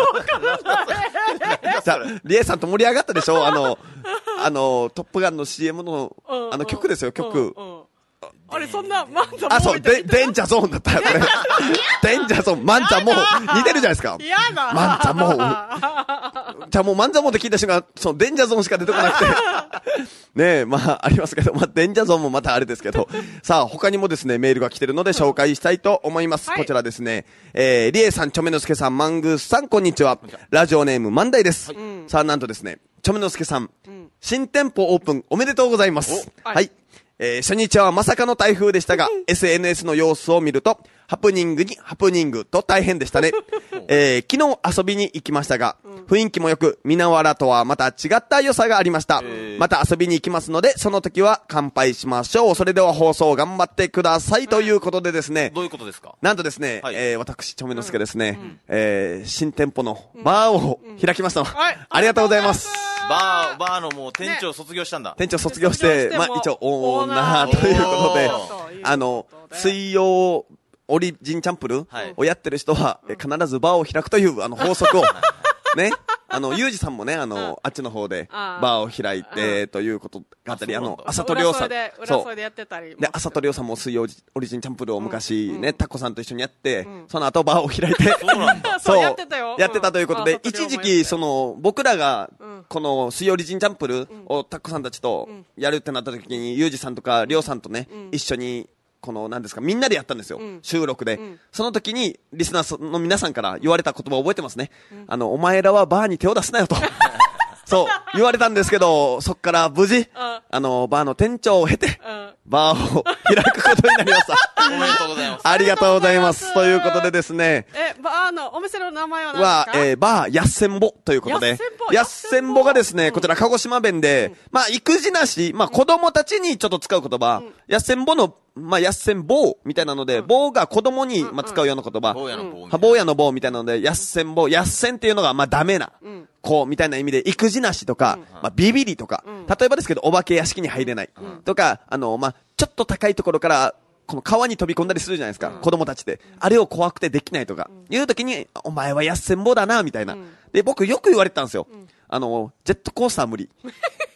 じゃあ、リエさんと盛り上がったでしょ？あの、あの、トップガンの シーエム の、あの曲ですよ、曲。 あれそんなマンザモウあ、そう、デンジャーゾーンだったよ、これ。デンジャーゾーン、マンザモウ。似てるじゃないですか。 やだ。 マンザモウ。じゃあもうマンザモウって聞いた瞬間、そのデンジャーゾーンしか出てこなくて。ねえ、まあ、ありますけど、まあ、デンジャーゾーンもまたあれですけど。さあ、他にもですね、メールが来てるので紹介したいと思います。はい、こちらですね、えー、リエさん、チョメノスケさん、マングースさん、こんにちは。ラジオネーム、マンダイです。はい、さあ、なんとですね、チョメノスケさん、うん、新店舗オープンおめでとうございます。はい、はいえー、初日はまさかの台風でしたが、エスエヌエス の様子を見ると、ハプニングにハプニングと大変でしたね。えー、昨日遊びに行きましたが、雰囲気も良く、ミナワラとはまた違った良さがありました。また遊びに行きますので、その時は乾杯しましょう。それでは放送頑張ってください。ということでですね。 どういうことですか？ なんとですね、はい、えー、私、チョメノスケですね、うん、えー、新店舗のバーを開きました。うんうんはい、ありがとうございます。 バー、バーのもう店長卒業したんだ。 ね、店長卒業して、まあ一応オーナーということで、あの、水曜オリジンチャンプルをやってる人は、必ずバーを開くというあの法則を、ね、あの、ユージさんもね、あの、あっちの方でバーを開いてということがあったり、あの、朝戸亮さん。 そう。でやってたり。 で、朝戸亮さんも水曜オリジンチャンプルを昔ね、タコさんと一緒にやって、その後バーを開いて、 そうなんだ。 そう、やってたよ。 やってたということで、一時期、その、僕らが、この水曜オリジンチャンプルをタコさんたちとやるってなった時に、ユージさんとか亮さんとね、一緒に、この、何ですか、みんなでやったんですよ。うん、収録で、うん。その時に、リスナーの皆さんから言われた言葉を覚えてますね。うん、あの、お前らはバーに手を出すなよと。そう、言われたんですけど、そっから無事、あの、バーの店長を経て、バーを開くことになりました。 おめでとうございます。 ありがとうございます。ということでですね。 え、バーのお店の名前は何ですか？は、 えー、バーやっせんぼということで。やっせんぼがですね、こちら鹿児島弁で、うん、まあ、育児なし、まあ、子供たちにちょっと使う言葉、うん、やっせんぼの、まあ、やっせんぼうみたいなので、うん、棒が子供に、まあ、使うような言葉。 坊やの棒。 坊やの棒みたいなので、やっせんぼう。やっせんっていうのが、まあ、ダメな。うんこう、みたいな意味で、育児なしとか、うんまあ、ビビリとか、うん、例えばですけど、お化け屋敷に入れない。うん、とか、あの、まあ、ちょっと高いところから、この川に飛び込んだりするじゃないですか、うん、子供たちって。あれを怖くてできないとか、うん、いう時に、お前はやっせんぼうだな、みたいな、うん。で、僕よく言われてたんですよ。うん、あの、ジェットコースター無理。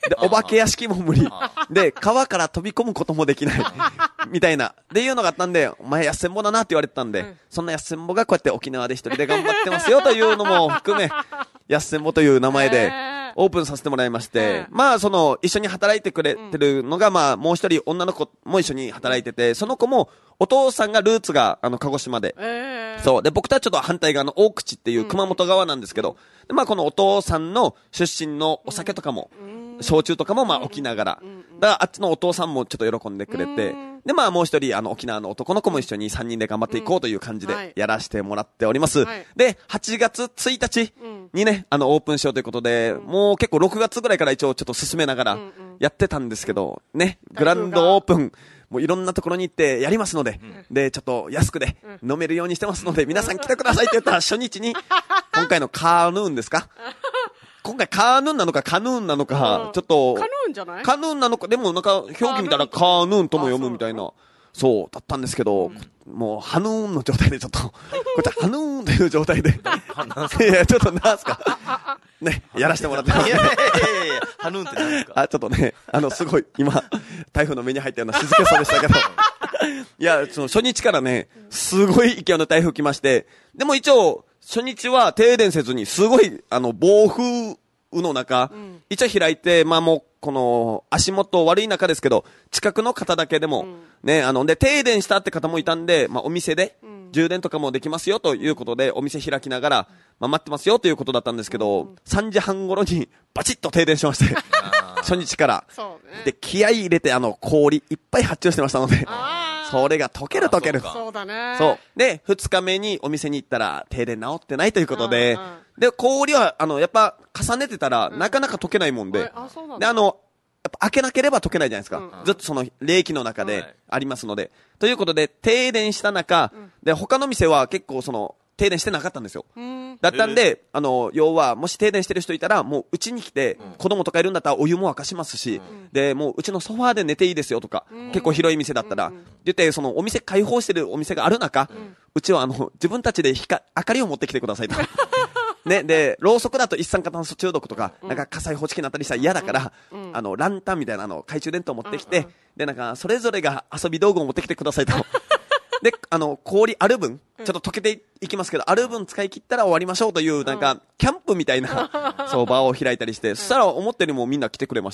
で、お化け屋敷も無理。で、川から飛び込むこともできない。みたいな。で、いうのがあったんで、お前やっせんぼだなって言われてたんで、うん、そんなやっせんぼがこうやって沖縄で一人で頑張ってますよというのも含め、やっせんぼという名前で、オープンさせてもらいまして、まあ、その、一緒に働いてくれてるのが、まあ、もう一人女の子も一緒に働いてて、その子も、お父さんがルーツが、あの、鹿児島で、そう。で、僕とはちょっと反対側の大口っていう熊本側なんですけど、でまあ、このお父さんの出身のお酒とかも、焼酎とかもまあ沖縄がら。だからあっちのお父さんもちょっと喜んでくれて、でまあもう一人あの沖縄の男の子も一緒にさんにんで頑張っていこうという感じでやらせてもらっております。で、はちがつついたちにね、あのオープンしようということで、もう結構ろくがつぐらいから一応ちょっと進めながらやってたんですけど、ね、グランドオープン、もういろんなところに行ってやりますので、で、ちょっと安くで飲めるようにしてますので、皆さん来てくださいって言ったら初日に、今回のカーヌーンですか今回カーヌーンなのかカヌーンなのか、ちょっと、 カヌーンじゃないカヌーンなのか、でもなんか表記見たらカーヌーンとも読むみたいな、そうだったんですけど、もうハヌーンの状態でちょっと、こっちはハヌーンという状態で、いや、ちょっとなんすか、ね、やらせてもらってます。いやいやいやいや、ハヌーンって何ですか？ あ、ちょっとね、あの、すごい、今、台風の目に入ったような静けさでしたけど、いや、その初日からね、すごい勢いの台風来まして、でも一応、初日は停電せずに、すごい、あの、暴風雨の中、うん、一応開いて、まあもう、この、足元悪い中ですけど、近くの方だけでも、うん、ね、あの、で、停電したって方もいたんで、まあお店で、うん、充電とかもできますよということで、お店開きながら、まあ待ってますよということだったんですけど、うん、さんじはん頃に、バチッと停電しまして、初日から。そうね。で、気合い入れて、あの、氷、いっぱい発注してましたので、それが溶ける溶ける。 そうだね。 そう。で、二日目にお店に行ったら停電治ってないということで、うんうん、で、氷は、あの、やっぱ重ねてたら、なかなか溶けないもんで、うん、あそうなんだ。で、あの、やっぱ開けなければ溶けないじゃないですか。うんうん、ずっとその冷気の中でありますので。うんはい、ということで、停電した中、うん、で、他の店は結構その、停電してなかったんですよ。だったんで、えー、あの、要は、もし停電してる人いたら、もううちに来て、うん、子供とかいるんだったらお湯も沸かしますし、うん、で、もううちのソファーで寝ていいですよとか、うん、結構広い店だったら、うん、言って、そのお店開放してるお店がある中、うん、うちはあの、自分たちで光、明かりを持ってきてくださいと。ね、で、ろうそくだと一酸化炭素中毒とか、うん、なんか火災報知器になったりしたら嫌だから、うん、あの、ランタンみたいなあの、懐中電灯を持ってきて、うんうん、で、なんか、それぞれが遊び道具を持ってきてくださいと。で、あの、氷ある分、ちょっと溶けていきますけど、ある分使い切ったら終わりましょうという、なんか、キャンプみたいな、そう、場を開いたりして、そしたら思ったよりもみんな来てくれまして。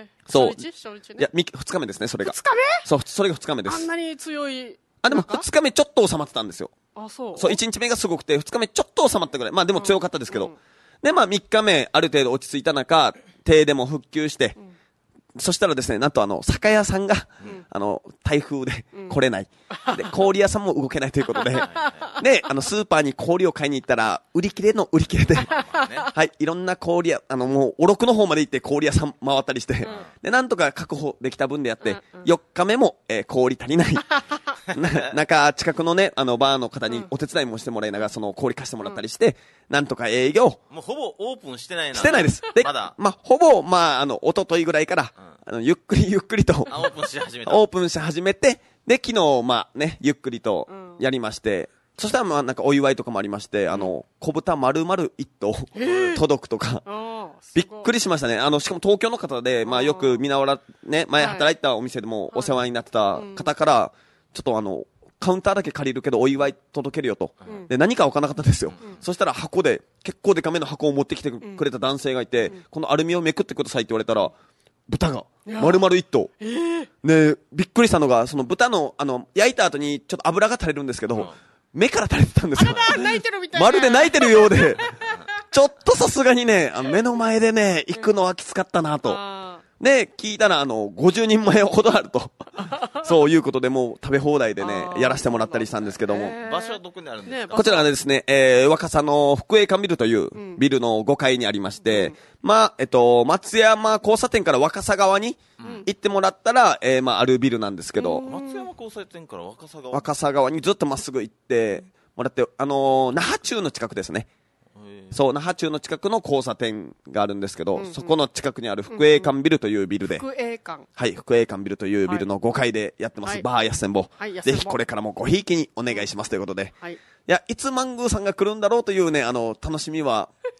そう。 初日初日ね。 いや、二日目ですね、それが。 二日目？ そう、それが二日目です。 あんなに強い。 あ、でも二日目ちょっと収まってたんですよ。 あ、そう。 そう、一日目がすごくて、二日目ちょっと収まったぐらい。まあでも強かったですけど。うんうん、で、まあ三日目、ある程度落ち着いた中、停電も復旧して、うんそしたらですね、なんとあの、酒屋さんが、うん、あの、台風で来れない、うん。で、氷屋さんも動けないということで、で、あの、スーパーに氷を買いに行ったら、売り切れの売り切れで、はい、いろんな氷屋、あの、もう、おろくの方まで行って氷屋さん回ったりして、うん、で、なんとか確保できた分でやって、うんうん、よっかめも、えー、氷足りない。ななんか、近くのね、あの、バーの方にお手伝いもしてもらいながら、その氷貸してもらったりして、うん、なんとか営業。 もうほぼオープンしてないな。 してないです。で、まだ。まあ、ほぼ、まあ、あの、一昨日ぐらいから、うんあの、ゆっくりゆっくりと、 オープンし始めた。 オープンし始めて、で、昨日、まあね、ゆっくりとやりまして、うん、そしたらまあなんかお祝いとかもありまして、うん、あの、小豚丸々一頭届くとか、びっくりしましたね。あの、しかも東京の方で、まあよく見習ね、前働いてたお店でもお世話になってた方から、ちょっとあの、カウンターだけ借りるけどお祝い届けるよと。うん、で、何か分からなかったんですよ。うん、そしたら箱で、結構デカめの箱を持ってきてくれた男性がいて、うん、このアルミをめくってくださいって言われたら、豚が、丸々一頭。えー、ねびっくりしたのが、その豚の、あの、焼いた後にちょっと油が垂れるんですけど、うん、目から垂れてたんですよ。 あら泣いてるみたいな。 まるで泣いてるようで、ちょっとさすがにね、あの目の前でね、行くのはきつかったなと。で、聞いたら、あの、ごじゅうにんまえほどあると。そういうことで、もう食べ放題でね、やらせてもらったりしたんですけども。 場所はどこにあるんですか？ こちらがですね、えー、若狭の福栄館ビルというビルのごかいにありまして、うん、まあ、えっと、松山交差点から若狭側に行ってもらったら、えー、まあ、あるビルなんですけど。 松山交差点から若狭側若狭側にずっとまっすぐ行ってもらって、あのー、那覇中の近くですね。そう、那覇中の近くの交差点があるんですけど、うんうん、そこの近くにある福栄館ビルというビルで、 福栄館はい、福栄館ビルというビルのごかいでやってます、はい、バーやっせんぼ、はい、ぜひこれからもごひいきにお願いしますということで、はい、いや、いつマングーさんが来るんだろうというね、あの、楽しみは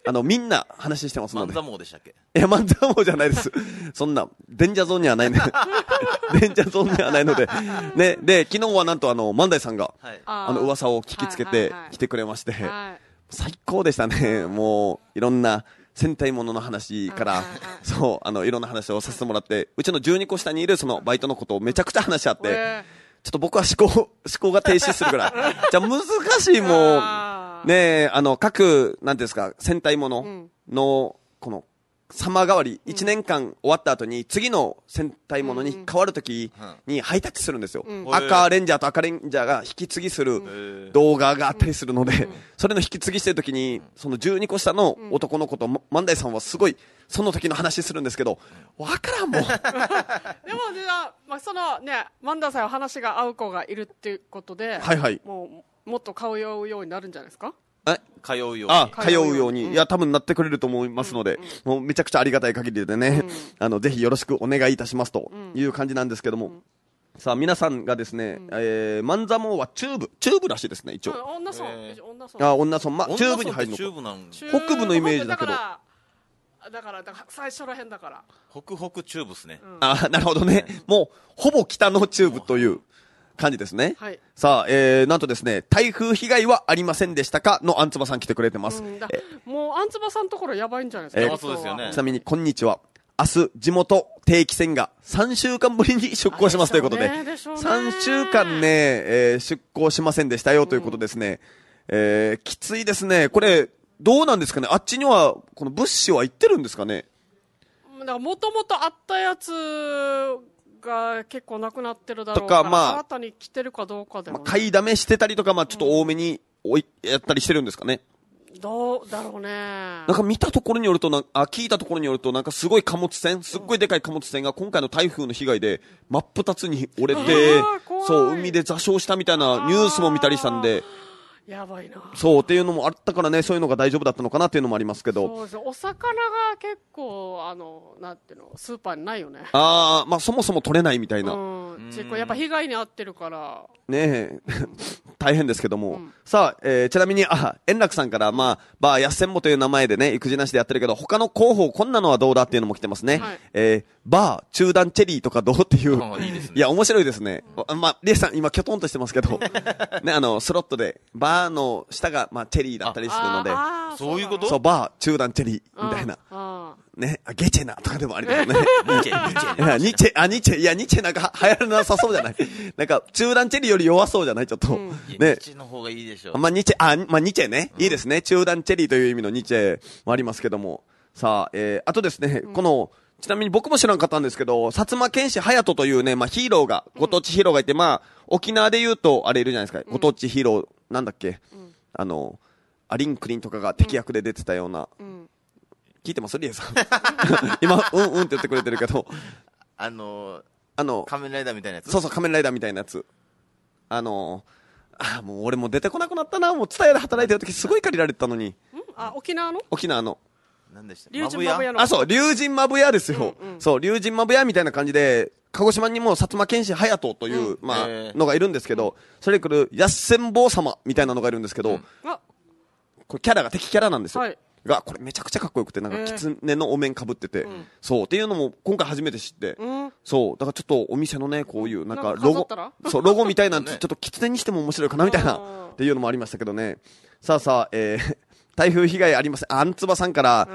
あの、みんな話してますので。 万座網でしたっけ？ いや、万座網じゃないです。そんな、デンジャーゾーンにはないね。デンジャーゾーンにはないので。ね、で、昨日はなんとあの、万代さんが、はい、あの、噂を聞きつけて来てくれまして、はいはいはい、最高でしたね。もう、いろんな、戦隊ものの話から、そう、あの、いろんな話をさせてもらって、うちのじゅうにこ下にいるそのバイトのことをめちゃくちゃ話し合って、ちょっと僕は思考、思考が停止するぐらい。じゃあ難しいもう、ねえ、あの、各、なんていうんですか、戦隊ものの、この、様変わり、いちねんかん終わった後に、次の戦隊ものに変わるときにハイタッチするんですよ。赤レンジャーと赤レンジャーが引き継ぎする動画があったりするので、それの引き継ぎしてるときに、そのじゅうにこ下の男の子と万代さんはすごい、その時の話するんですけど、わからんもん。でもね、 まあ、そのね、万代さんは話が合う子がいるっていうことで、 はいはい。 もう、もっと通うようになるんじゃないですか？ 通うように。 あ、通うように。いや、多分なってくれると思いますので、うんうん、もうめちゃくちゃありがたい限りでね、うん、あの、ぜひよろしくお願いいたしますという感じなんですけども。うん、さあ、皆さんがですね、うん、えー、万座網はチューブ、チューブらしいですね、一応。 女村。 女村。あ、女村。ま、チューブに入るのか。北部のイメージだけど。 だから、だから最初らへんだから。 北北チューブですね。 うん、 あ、なるほどね。もう、ほぼ北のチューブという。感じですね。 はい、 さあ、えー、なんとですね、台風被害はありませんでしたかのあんつばさん来てくれてます。 うん、もうあんつばさんのところやばいんじゃないですか。 えー、そうですよね。 ちなみに、こんにちは。明日、地元定期船がさんしゅうかんぶりに出港しますということで、でさんしゅうかんね、えー、出港しませんでしたよということですね。うん、えー、きついですね。これ、どうなんですかね。あっちには、この物資は行ってるんですかね。 だから、もともとあったやつ、が結構なくなってるだろうから、とか、まあ、新たに来てるかどうかでも、ね、 まあ、買いだめしてたりとか、まあ、ちょっと多めにおい、うん、やったりしてるんですかね。 どうだろうね。 なんか見たところによるとな、あ、聞いたところによると、なんかすごい貨物船、すっごいでかい貨物船が今回の台風の被害で真っ二つに折れて、そう、海で座礁したみたいなニュースも見たりしたんで、 やばいな。 そうっていうのもあったからね、そういうのが大丈夫だったのかなっていうのもありますけど。 そうです。お魚が結構、あの、なんていうの、スーパーにないよね。 ああ、まあそもそも取れないみたいな。 うん。やっぱ被害に遭ってるから。 ねえ、大変ですけども。うん、さあ、えー、ちなみに、あ、円楽さんから、まあ、バーやっせんぼという名前でね、育児なしでやってるけど、他の候補、こんなのはどうだっていうのも来てますね。はい、えー、バー、中段チェリーとかどうっていう。 いいですね、 いや、面白いですね。うん、まあ、リエさん、今、キョトンとしてますけど、ね、あの、スロットで、バーの下が、まあ、チェリーだったりするので、 そういうこと？ そう、バー、中段チェリー、みたいな。ね、あ、ゲチェナとかでもありますね。 ニチェ、ニチェ。 ニチェ、あ、ニチェ、いや、ニチェなんか流行らなさそうじゃないなんか、中段チェリーより弱そうじゃないちょっと。うん、 ね。ニチェの方がいいでしょう。 まあ、ニチェ、あ、まあ、ニチェね。うん、いいですね。中段チェリーという意味のニチェもありますけども。さあ、えー、あとですね、うん、この、ちなみに僕も知らんかったんですけど、薩摩剣士隼人というね、まあ、ヒーローが、ご当地ヒーローがいて、まあ、沖縄で言うと、あれいるじゃないですか。ご当地ヒーロー、なんだっけ、うん、あの、アリンクリンとかが敵役で出てたような、うん、聞いてますリエさん今うんうんって言ってくれてるけどあのー、 あの仮面ライダーみたいなやつ。 そうそう、仮面ライダーみたいなやつ。あのー、あもう俺も出てこなくなったな。もうツタヤで働いてる時すごい借りられてたのに。んあ、沖縄の沖縄の何でした龍神マブヤの。 あ、そう、龍神マブヤですよ、うんうん、そう龍神マブヤみたいな感じで鹿児島にも薩摩剣士隼人という、うん、まあ、のがいるんですけど、それ来るやっせん坊様みたいなのがいるんですけど、うん、これキャラが敵キャラなんですよ、はい、がこれめちゃくちゃかっこよくて、なんか狐のお面かぶってて、えー、そうっていうのも今回初めて知って、うん、そうだからちょっとお店のねこういうなんかロゴそうロゴみたいなちょっと狐にしても面白いかなみたいなっていうのもありましたけどね。さあさあ、えー、台風被害ありません。あんつばさんから、うん、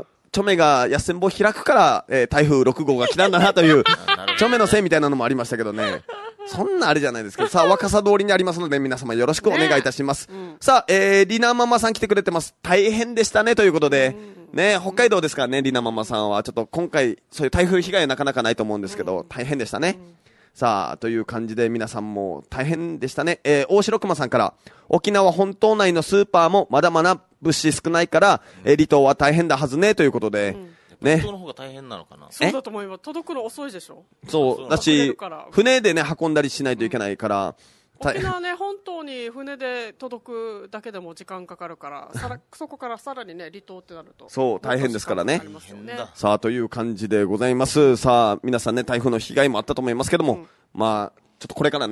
チョメがやっせんぼ開くから、えー、台風ろく号が来たんだなというチョメのせいみたいなのもありましたけどね。そんなあれじゃないですけど、さあ、若狭通りにありますので、皆様よろしくお願いいたします。ねうん、さあ、えー、リナママさん来てくれてます。大変でしたね、ということで、うん、ね、北海道ですからね、リナママさんは、ちょっと今回、そういう台風被害はなかなかないと思うんですけど、うん、大変でしたね。うん、さあ、という感じで皆さんも大変でしたね。えー、大城熊さんから、沖縄本島内のスーパーもまだまだ物資少ないから、うん、えー、離島は大変だはずね、ということで、うんね、本当の方が大変なのかな。 そうだと思います。届くの遅いでしょ。 そうだし、船でね運んだりしないといけないから、 うん、沖縄ね本島に船で届くだけでも時間かかるからさらそこからさらにね離島ってなるとそう大変ですからね。さあという感じでございます。さあ皆さんね台風の被害もあったと思いますけども、うん、まあちょっとこれからね、うん、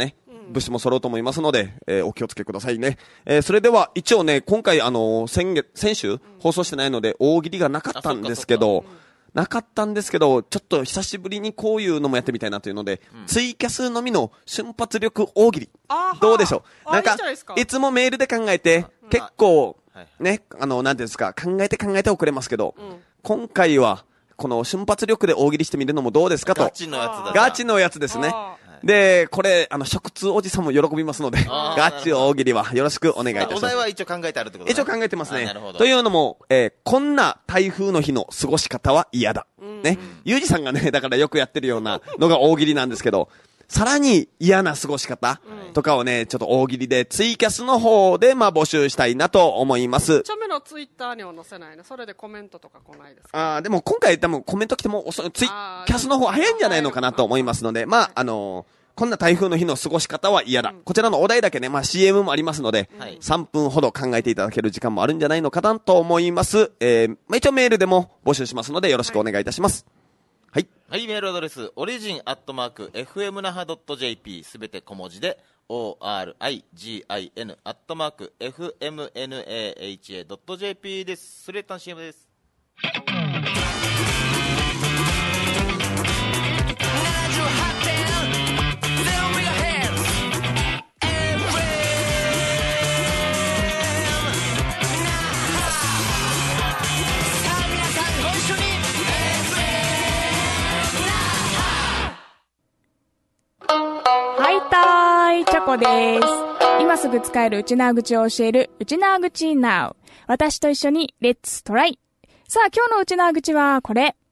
物資も揃うと思いますので、えー、お気をつけくださいね。えー、それでは一応ね、今回あのー、先月、先週放送してないので大喜利がなかったんですけど、なかったんですけど、ちょっと久しぶりにこういうのもやってみたいなというので、うん、ツイキャスのみの瞬発力大喜利。どうでしょう。なんか、いつもメールで考えて、結構、ね、あの、なんていうんですか、考えて考えて遅れますけど、うん、今回は、この瞬発力で大喜利してみるのもどうですかと。 ガチのやつだ。 ガチのやつですね。で、これ、あの、食通おじさんも喜びますので、ガチ大喜利はよろしくお願いいたします。 お題は一応考えてあるってことね。 一応考えてますね。というのも、えー、こんな台風の日の過ごし方は嫌だ。ね。ゆうじさんがね、だからよくやってるようなのが大喜利なんですけど、さらに嫌な過ごし方とかをね、ちょっと大喜利でツイキャスの方でまあ募集したいなと思います。 チョメのツイッターには載せないの？それでコメントとか来ないですか？ ああ、でも今回多分コメント来ても遅い、ツイキャスの方早いんじゃないのかなと思いますので、まあ、あのー、こんな台風の日の過ごし方は嫌だ。うん、こちらのお題だけね、まあ シーエム もありますので、はい、さんぷんほど考えていただける時間もあるんじゃないのかなと思います。えー、まあ一応メールでも募集しますのでよろしくお願いいたします。はい。 はい、メールアドレス、オリジンアットマーク、エフエムナハドットジェーピー、すべて小文字で、オーアールアイジーアイエヌ アットマーク、エフエムナハドットジェーピー です。それでは シーエム です。 はいたーい、チョコです。今すぐ使えるウチナー口を教えるウチナー口 Now。私と一緒にレッツトライ。さあ今日のウチナー口はこれ。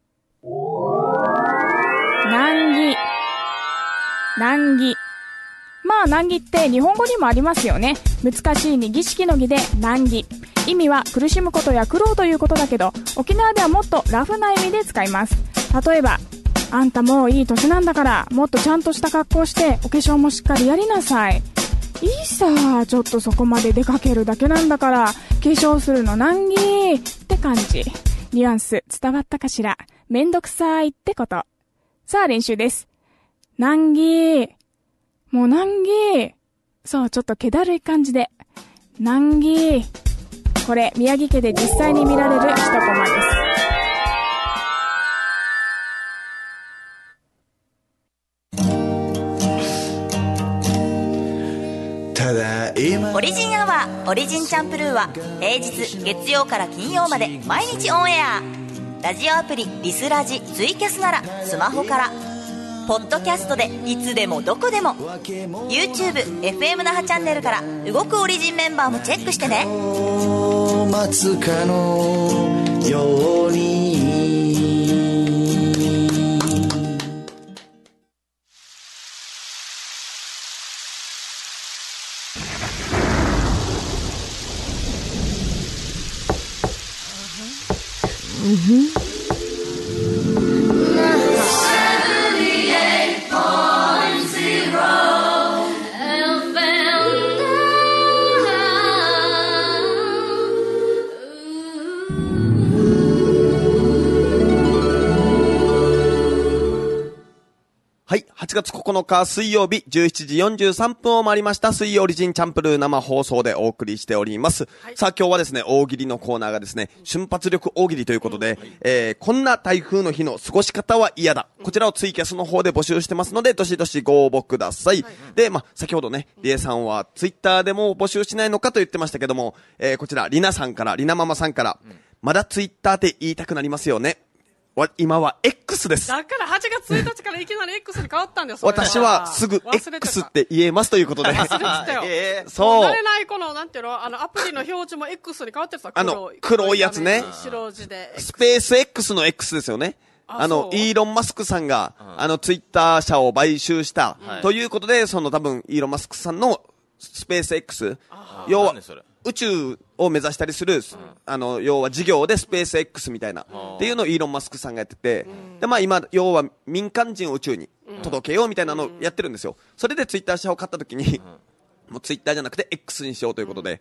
難儀。難儀。まあ難儀って日本語にもありますよね。難しいに儀式の儀で難儀。意味は苦しむことや苦労ということだけど、沖縄ではもっとラフな意味で使います。例えば、あんたもういい年なんだからもっとちゃんとした格好してお化粧もしっかりやりなさい。いいさ、ちょっとそこまで出かけるだけなんだから化粧するの難儀って感じ。ニュアンス伝わったかしら。めんどくさいってこと。さあ練習です。難儀。もう難儀。そう、ちょっと気だるい感じで難儀。これ宮城家で実際に見られる一コマです。 オリジンアワーオリジンチャンプルーは平日月曜から金曜まで毎日オンエア。ラジオアプリリスラジツイキャスならスマホから、ポッドキャストでいつでもどこでも YouTube、エフエム 那覇チャンネルから動くオリジンメンバーもチェックしてね。待つかのようにうんふん。 はい。はちがつここのか水曜日じゅうしちじよんじゅうさんぷんを回りました水曜オリジンチャンプルー生放送でお送りしております。はい、さあ今日はですね、大喜利のコーナーがですね、瞬発力大喜利ということで、うんはい、えー、こんな台風の日の過ごし方は嫌だ。こちらをツイキャスの方で募集してますので、どしどしご応募ください。はい、で、まあ、先ほどね、リエさんはツイッターでも募集しないのかと言ってましたけども、えー、こちら、リナさんから、リナママさんから、うん、まだツイッターって言いたくなりますよね。今は X です。 だからはちがつついたちからいきなり X に変わったんですよ。 私はすぐ X って言えますということで。 忘れてたよ。えー、そう。慣れないこの、なんていうの、あの、アプリの表示も X に変わってるさ、 あの、黒いやつね。 白字で。 スペース X の X ですよね。あの、イーロン・マスクさんが、あの、ツイッター社を買収した。ということで、その多分、イーロン・マスクさんのスペース X。要は、宇宙を目指したりする、うん、あの、要は事業でスペース X みたいな、うん、っていうのをイーロン・マスクさんがやってて、うん、で、まあ今、要は民間人を宇宙に届けようみたいなのをやってるんですよ。それでツイッター社を買った時に、うん、もうツイッターじゃなくて X にしようということで、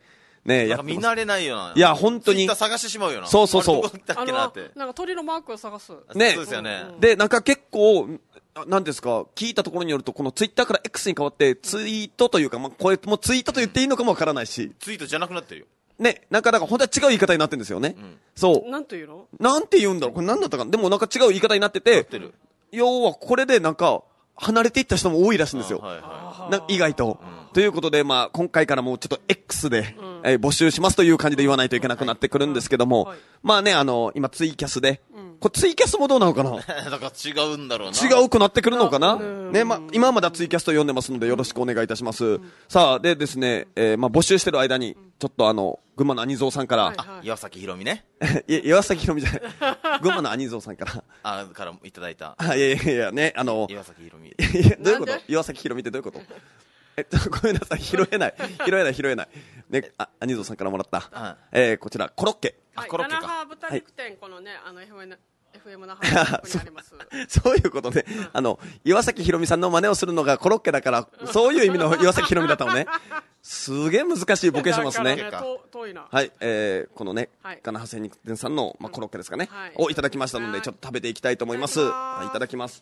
ね、 やってます。見慣れないよな。 いや、本当に。 ツイッター探してしまうよな。 そうそうそう。 どこだっけなって。 なんか鳥のマークを探す。 ね。 そうですよね。 で、なんか結構、なんですか、聞いたところによると、このツイッターから X に変わって、ツイートというか、まあ、これもうツイートと言っていいのかもわからないし。 ツイートじゃなくなってるよ。 ね、なんか、だから本当は違う言い方になってるんですよね。うん、そう。 なんて言うの？ なんて言うんだろうこれなんだったかな。でもなんか違う言い方になってて、て要はこれでなんか、離れていった人も多いらしいんですよ。はいはい、な意外と、うん。ということで、まあ、今回からもうちょっと X で、うん、えー、募集しますという感じで言わないといけなくなってくるんですけども、はいはい、まあね、あの、今ツイキャスで、うん、これツイキャスもどうなのかなだから違うんだろうな。 違うくなってくるのかなね、まあ、今まだツイキャスと読んでますのでよろしくお願いいたします。うん、さあ、でですね、えー、まあ募集してる間に、ちょっとあの、群馬の兄蔵さんから、はいはい、岩崎宏美ね。 いや、岩崎宏美じゃない。群馬の兄蔵さんから。 あ、からいただいた。 あ、いやいやいや、ね、あの、 岩崎宏美。 いや、どういうこと岩崎宏美ってどういうことえっと、ごめんなさい、拾えない。拾えない、拾えない。ね、あ、兄蔵さんからもらった。うん、えー、こちら、コロッケ。 はい、コロッケか。那覇豚肉店、このね、あの、エフエム、エフエム 那覇にあります。 そういうことね。あの、岩崎宏美さんの真似をするのがコロッケだから、そういう意味の岩崎宏美だったのね。すげえ難しいボケしますね。 ね遠いな。 はい、えー、このね、はい、金羽精肉店さんの、まあ、コロッケですかね、うん、をいただきましたので、ちょっと食べていきたいと思います。はい、いただきます。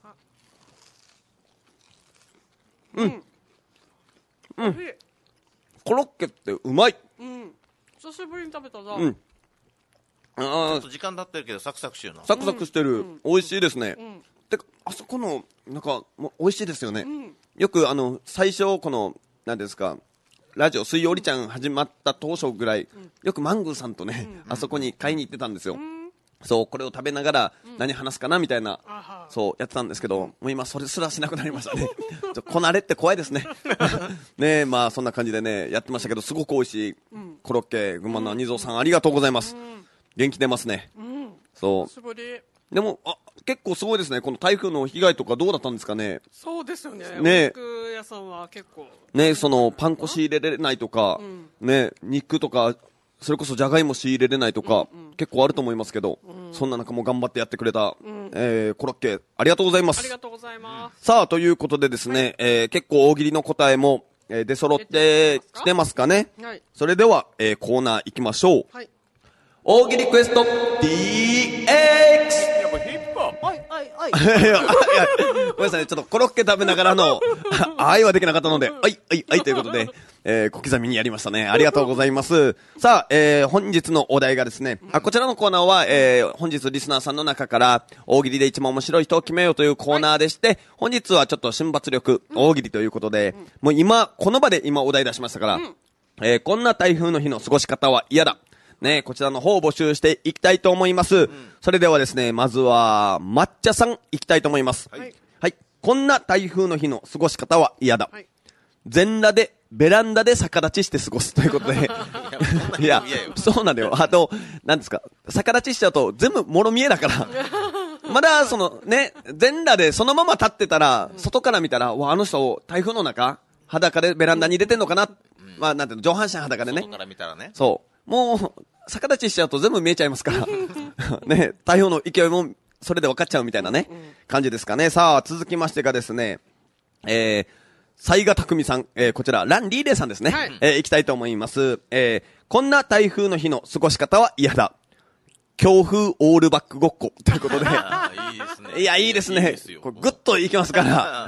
うん。うん。コロッケってうまい。 うん。久しぶりに食べたぞ。 うん。 あちょっと時間経ってるけどサクサクしてるな。 サクサクしてる。うん、美味しいですね。うん、で、あそこの、なんか、もう美味しいですよね。うん、よく、あの、最初、この、何ですか、ラジオ、水曜りちゃん始まった当初ぐらい、うん、よくマングーさんとね、うん、あそこに買いに行ってたんですよ。うん、そう、これを食べながら、何話すかなみたいな、うん、そう、やってたんですけど、もう今それすらしなくなりましたね。ちょこなれって怖いですね。ねえ、まあそんな感じでね、やってましたけど、すごく美味しい、うん、コロッケ、群馬の兄蔵さん、ありがとうございます。うん、元気出ますね。うん、そう。でも、あ、結構すごいですね。この台風の被害とかどうだったんですかね。 そうですよね。 ね、 お肉屋さんは結構。 ね、その、パン粉仕入れれないとか、うん、ね、肉とか、それこそじゃがいも仕入れれないとか、うんうん、結構あると思いますけど、うん、そんな中も頑張ってやってくれた、うん、えー、コロッケ、ありがとうございます。 ありがとうございます。 さあ、ということでですね、はい、えー、結構大喜利の答えも、えー、出揃ってきてますかね。はい、それでは、えー、コーナー行きましょう。はい、大喜利クエスト ディーエックス。 はいはいはい。 いや、ごめんなさい、ちょっとコロッケ食べながらの、愛はできなかったので、はいはいはいということで、えー、小刻みにやりましたね。ありがとうございます。さあ、えー、本日のお題がですね、あ、こちらのコーナーは、えー、本日リスナーさんの中から、大喜利で一番面白い人を決めようというコーナーでして、はい、本日はちょっと瞬発力、大喜利ということで、うん、もう今、この場で今お題出しましたから、うん、えー、こんな台風の日の過ごし方は嫌だ。ね、こちらの方を募集していきたいと思います。うん、それではですね、まずは、抹茶さんいきたいと思います。はい。はい。こんな台風の日の過ごし方は嫌だ。はい、全裸で、ベランダで逆立ちして過ごすということで。いや、そうなんだよ。あと、なんですか、逆立ちしちゃうと全部もろ見えだから。まだ、そのね、全裸でそのまま立ってたら、うん、外から見たら、わ、あの人、台風の中裸でベランダに出てんのかな、うん、まあ、なんていうの、上半身裸でね。 外から見たらね。 そう。もう、逆立ちしちゃうと全部見えちゃいますから。ね、台風の勢いもそれで分かっちゃうみたいなね、うん、感じですかね。さあ、続きましてがですね、えー、雑賀匠さん、えー、こちら、ランリーレーさんですね。はい、えー、行きたいと思います。えー、こんな台風の日の過ごし方は嫌だ。強風オールバックごっこ。ということで。いいですね。 いや、いいですね。いいこれグッといきますから。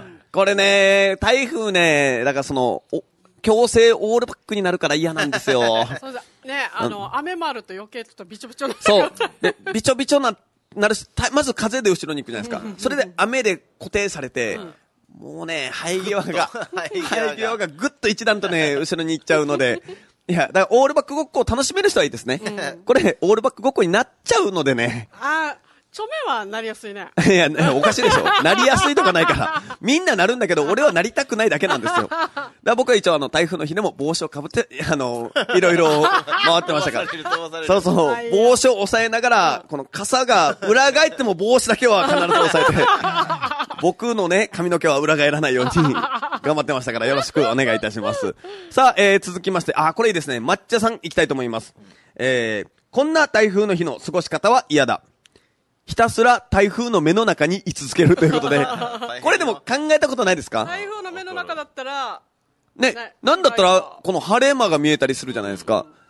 これね、台風ね、だからその、お強制オールバックになるから嫌なんですよ。 そうだね、あの、うん、雨もあると余計ちょっとびちょびちょになる。 そう。で、びちょびちょな、なるし、まず風で後ろに行くじゃないですか。それで雨で固定されて、うん、もうね、生え際が、生え際がぐっと一段とね、後ろに行っちゃうので、いや、だからオールバックごっこを楽しめる人はいいですね。うん、これ、オールバックごっこになっちゃうのでね。 あーちょめはなりやすいね。 いや、おかしいでしょ。なりやすいとかないから。みんななるんだけど、俺はなりたくないだけなんですよ。だから僕は一応あの、台風の日でも帽子をかぶって、あの、いろいろ回ってましたから。そうそう。帽子を押さえながら、この傘が裏返っても帽子だけは必ず押さえて、僕のね、髪の毛は裏返らないように頑張ってましたから、よろしくお願いいたします。さあ、えー、続きまして、あ、これいいですね。抹茶さん行きたいと思います。えー、こんな台風の日の過ごし方は嫌だ。ひたすら台風の目の中に居続けるということで、これでも考えたことないですか？ 台風の目の中だったら、 ね、なんだったら、この晴れ間が見えたりするじゃないですか。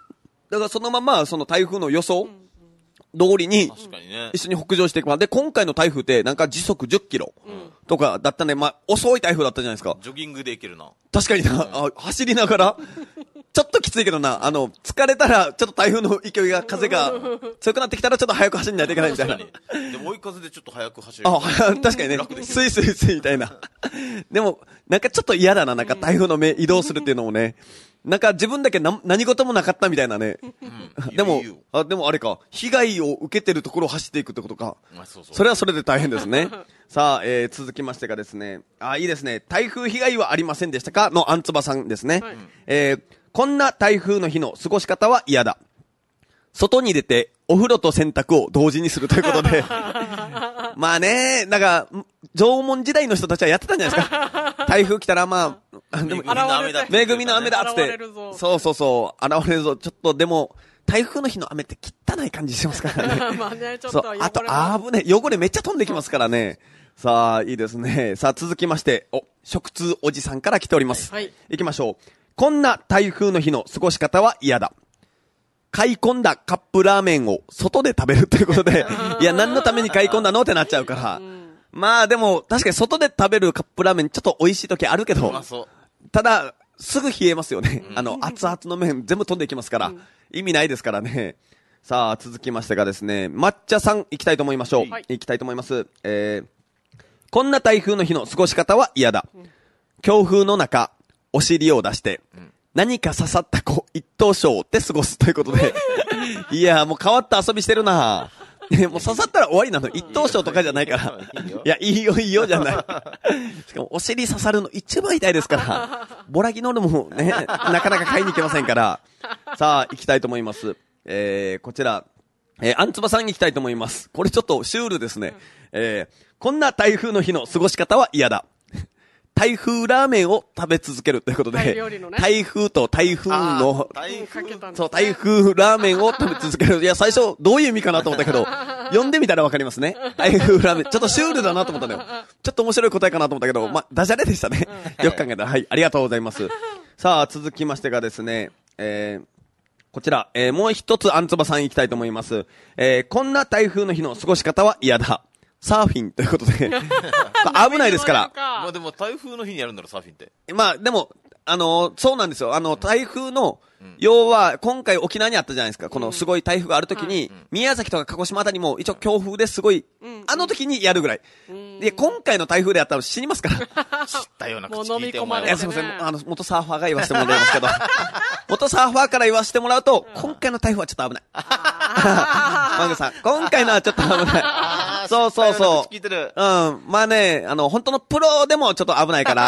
だからそのままその台風の予想通りに一緒に北上していく。で、今回の台風ってなんか時速じゅっキロとかだったね。まあ遅い台風だったじゃないですか。 ジョギングで行けるな。 確かにな、あ、走りながらちょっときついけどな、あの疲れたらちょっと台風の勢いが風が強くなってきたらちょっと早く走んないといけないみたいな。 でも追い風でちょっと早く走る。 あ、確かにね。スイスイスイみたいな。でもなんかちょっと嫌だな、なんか台風の目移動するっていうのもね。なんか自分だけな何事もなかったみたいなね。うん、でもあ、でもあれか、被害を受けてるところを走っていくってことか。あ、そうそう、それはそれで大変ですね。さあ、えー、続きましてがですね、あ、いいですね。台風被害はありませんでしたかのあんつばさんですね。はい、えー、こんな台風の日の過ごし方は嫌だ。外に出てお風呂と洗濯を同時にするということで。まあね、なんか、縄文時代の人たちはやってたんじゃないですか。台風来たらまあ、でも恵みの雨だっつって。そうそうそう、現れるぞ。ちょっとでも、台風の日の雨って汚い感じしますからね。まあね、ちょっとそう、あと、あぶね、汚れめっちゃ飛んできますからね。さあ、いいですね。さあ、続きまして、お、食通おじさんから来ております。はい。行きましょう。こんな台風の日の過ごし方は嫌だ。買い込んだカップラーメンを外で食べるということで、いや、何のために買い込んだのってなっちゃうから。うん、まあでも、確かに外で食べるカップラーメンちょっと美味しい時あるけど、ただ、すぐ冷えますよね。うん、あの、熱々の麺全部飛んでいきますから、うん、意味ないですからね。さあ、続きましてがですね、抹茶さん行きたいと思いましょう。はい、行きたいと思います。えー、こんな台風の日の過ごし方は嫌だ。うん、強風の中、お尻を出して、うん、何か刺さった子一等賞って過ごすということで。いや、もう変わった遊びしてるな。もう刺さったら終わりなの。一等賞とかじゃないから。いや、いいよいいよじゃない。しかもお尻刺さるの一番痛いですから。ボラギノールもね、なかなか買いに行けませんから。さあ、行きたいと思います。えー、こちら、えー、あんつばさんに行きたいと思います。これちょっとシュールですね。えー、こんな台風の日の過ごし方は嫌だ。台風ラーメンを食べ続けるということで、ね、台風と台風の、台風そう、台風ラーメンを食べ続ける。いや、最初、どういう意味かなと思ったけど、読んでみたらわかりますね。台風ラーメン。ちょっとシュールだなと思ったのよ。ちょっと面白い答えかなと思ったけど、まあ、ダジャレでしたね。よく考えたら。はい、ありがとうございます。さあ、続きましてがですね、えー、こちら、えー、もう一つあんつばさん行きたいと思います。えー、こんな台風の日の過ごし方は嫌だ。サーフィンということで危ないですから。 まあでも台風の日にやるんだろサーフィンって。 まあでもあのー、そうなんですよ。あの台風の、うん、要は今回沖縄にあったじゃないですか。このすごい台風があるときに、うん、宮崎とか鹿児島あたりも一応強風ですごい、うん、あの時にやるぐらい。うん、で今回の台風でやったら死にますから。知ったような口聞いてもらえますね。いやすみません。あの元サーファーが言わせてもらいますけど。元サーファーから言わせてもらうと、今回の台風はちょっと危ない。マグさん、今回のはちょっと危ない。そうそうそう。聞いてる。うん。まあね、あの、本当のプロでもちょっと危ないから、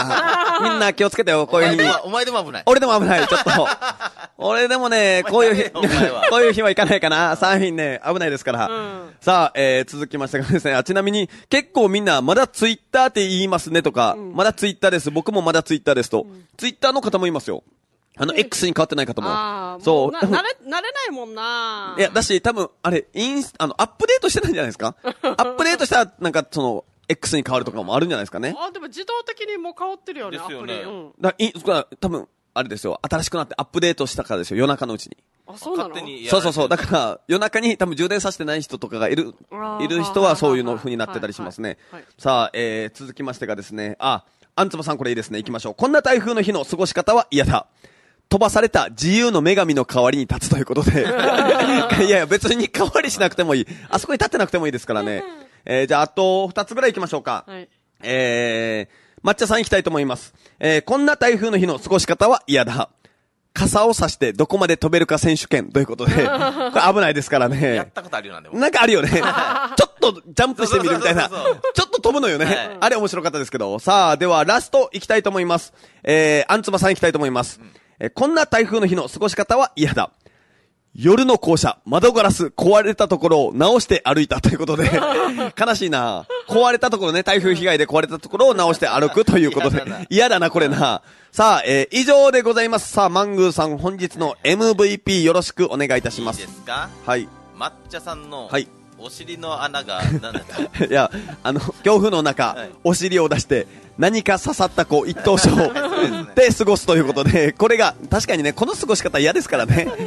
みんな気をつけてよ、こういう日に。 お前でも危ない。 俺でも危ない、ちょっと。俺でもね、こういう日、こういう日は行かないかな。サーフィンね、危ないですから。うん、さあ、えー、続きましてがですね、ちなみに、結構みんな、まだツイッターって言いますねとか、うん、まだツイッターです。僕もまだツイッターですと。うん、ツイッターの方もいますよ。あの、X に変わってない方も。 あそう。な、慣れ、慣れないもんな。 いや、だし、多分、あれ、インス、あの、アップデートしてないんじゃないですかアップデートしたら、なんか、その、X に変わるとかもあるんじゃないですかね。 あ、でも自動的にもう変わってるよね、 ですよね。 アプリ。うん。 だい、多分、あれですよ。新しくなってアップデートしたからですよ。夜中のうちに。 あ、そうなの？ そうそうそう。だから、夜中に多分充電させてない人とかがいる、いる人はそういうの風になってたりしますね。はいはいはい、さあ、えー、続きましてがですね、あ、あんつばさんこれいいですね。行きましょう。こんな台風の日の過ごし方は嫌だ。飛ばされた自由の女神の代わりに立つということで。いやいや、別に代わりしなくてもいい。あそこに立ってなくてもいいですからね。えー、じゃあ、あと二つぐらい行きましょうか。はい、えー、抹茶さん行きたいと思います。えー、こんな台風の日の過ごし方は嫌だ。傘を差してどこまで飛べるか選手権ということで、これ危ないですからね。 やったことあるよな、でも。 なんかあるよね。ちょっとジャンプしてみるみたいな。ちょっと飛ぶのよね、はい。あれ面白かったですけど。さあ、ではラスト行きたいと思います。えー、あんつばさん行きたいと思います。うんえこんな台風の日の過ごし方は嫌だ。夜の校舎、窓ガラス壊れたところを直して歩いたということで、悲しいな。壊れたところね、台風被害で壊れたところを直して歩くということで、嫌だな、これな。さあ、えー、以上でございます。さあ、マングーさん、本日の エムブイピー よろしくお願いいたします。 いいですか？ はい。 抹茶さんの、 はい。 お尻の穴が、なんだったいや、あの、強風の中、はい、お尻を出して、何か刺さった子一等賞で過ごすということで、これが、確かにね、この過ごし方嫌ですからね。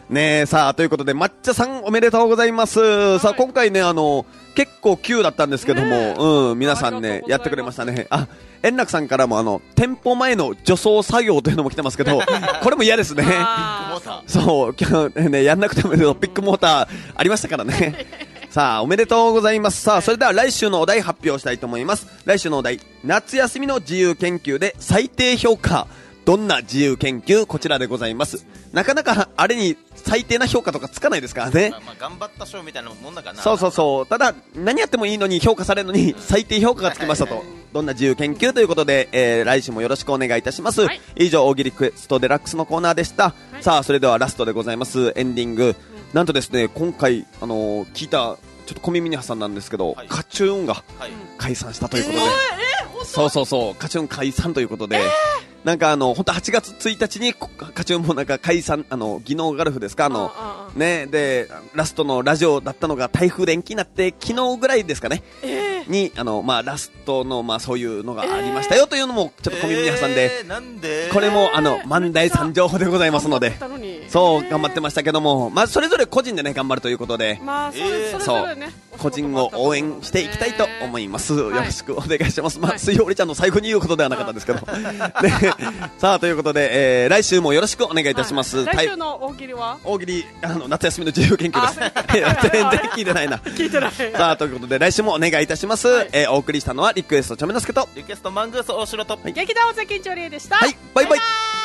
ねえ、さあ、ということで、抹茶さんおめでとうございます。はい、さあ、今回ね、あの、結構急だったんですけども、ね、うん、皆さんね、やってくれましたね。あ、円楽さんからも、あの、店舗前の除草作業というのも来てますけど、これも嫌ですね。そう、今日ね、やんなくてもいいけど、ビッグモーターありましたからね。さあ、おめでとうございます。さあ、それでは来週のお題発表したいと思います。来週のお題、夏休みの自由研究で最低評価。どんな自由研究、こちらでございます。なかなかあれに最低な評価とかつかないですからね。 まあ、まあ頑張った賞みたいなもんだかな。 そうそうそう。ただ何やってもいいのに評価されるのに最低評価がつきましたと。どんな自由研究ということで、えー、来週もよろしくお願いいたします。はい、以上、大喜利クエストデラックスのコーナーでした。はい、さあ、それではラストでございます。エンディング。うん、なんとですね、今回あのー、聞いたちょっと小耳に挟んだんですけど、はい、カチューンが解散したということで、 えーえー、 そうそうそう、カチューン解散ということで。えーなんかあの本当はちがつついたちにカチューンもなんか解散、あの技能ガルフですか、あのね、でラストのラジオだったのが台風で延期になって昨日ぐらいですかね、えー、にあのまあラストのまあそういうのがありましたよというのもちょっと小耳に挟んで、 えー、なんでこれもあの万代三情報でございますので、そう頑張ってましたけども、まあそれぞれ個人でね頑張るということで、 まあそれそれぞれね、 個人を応援していきたいと思います。よろしくお願いします。まあ水曜りちゃんの最後に言うことではなかったんですけど。ねさあということで、えー、来週もよろしくお願いいたします。 はい、来週の大喜利は大喜利あの夏休みの自由研究です。全然聞いてないな。 聞いてない。 さあということで来週もお願いいたします。はい、えー、お送りしたのはリクエストチョメノスケとリクエストマングース大城と、 はい、劇団尾関一織でした。 はい、バイバイ。 バイバイ。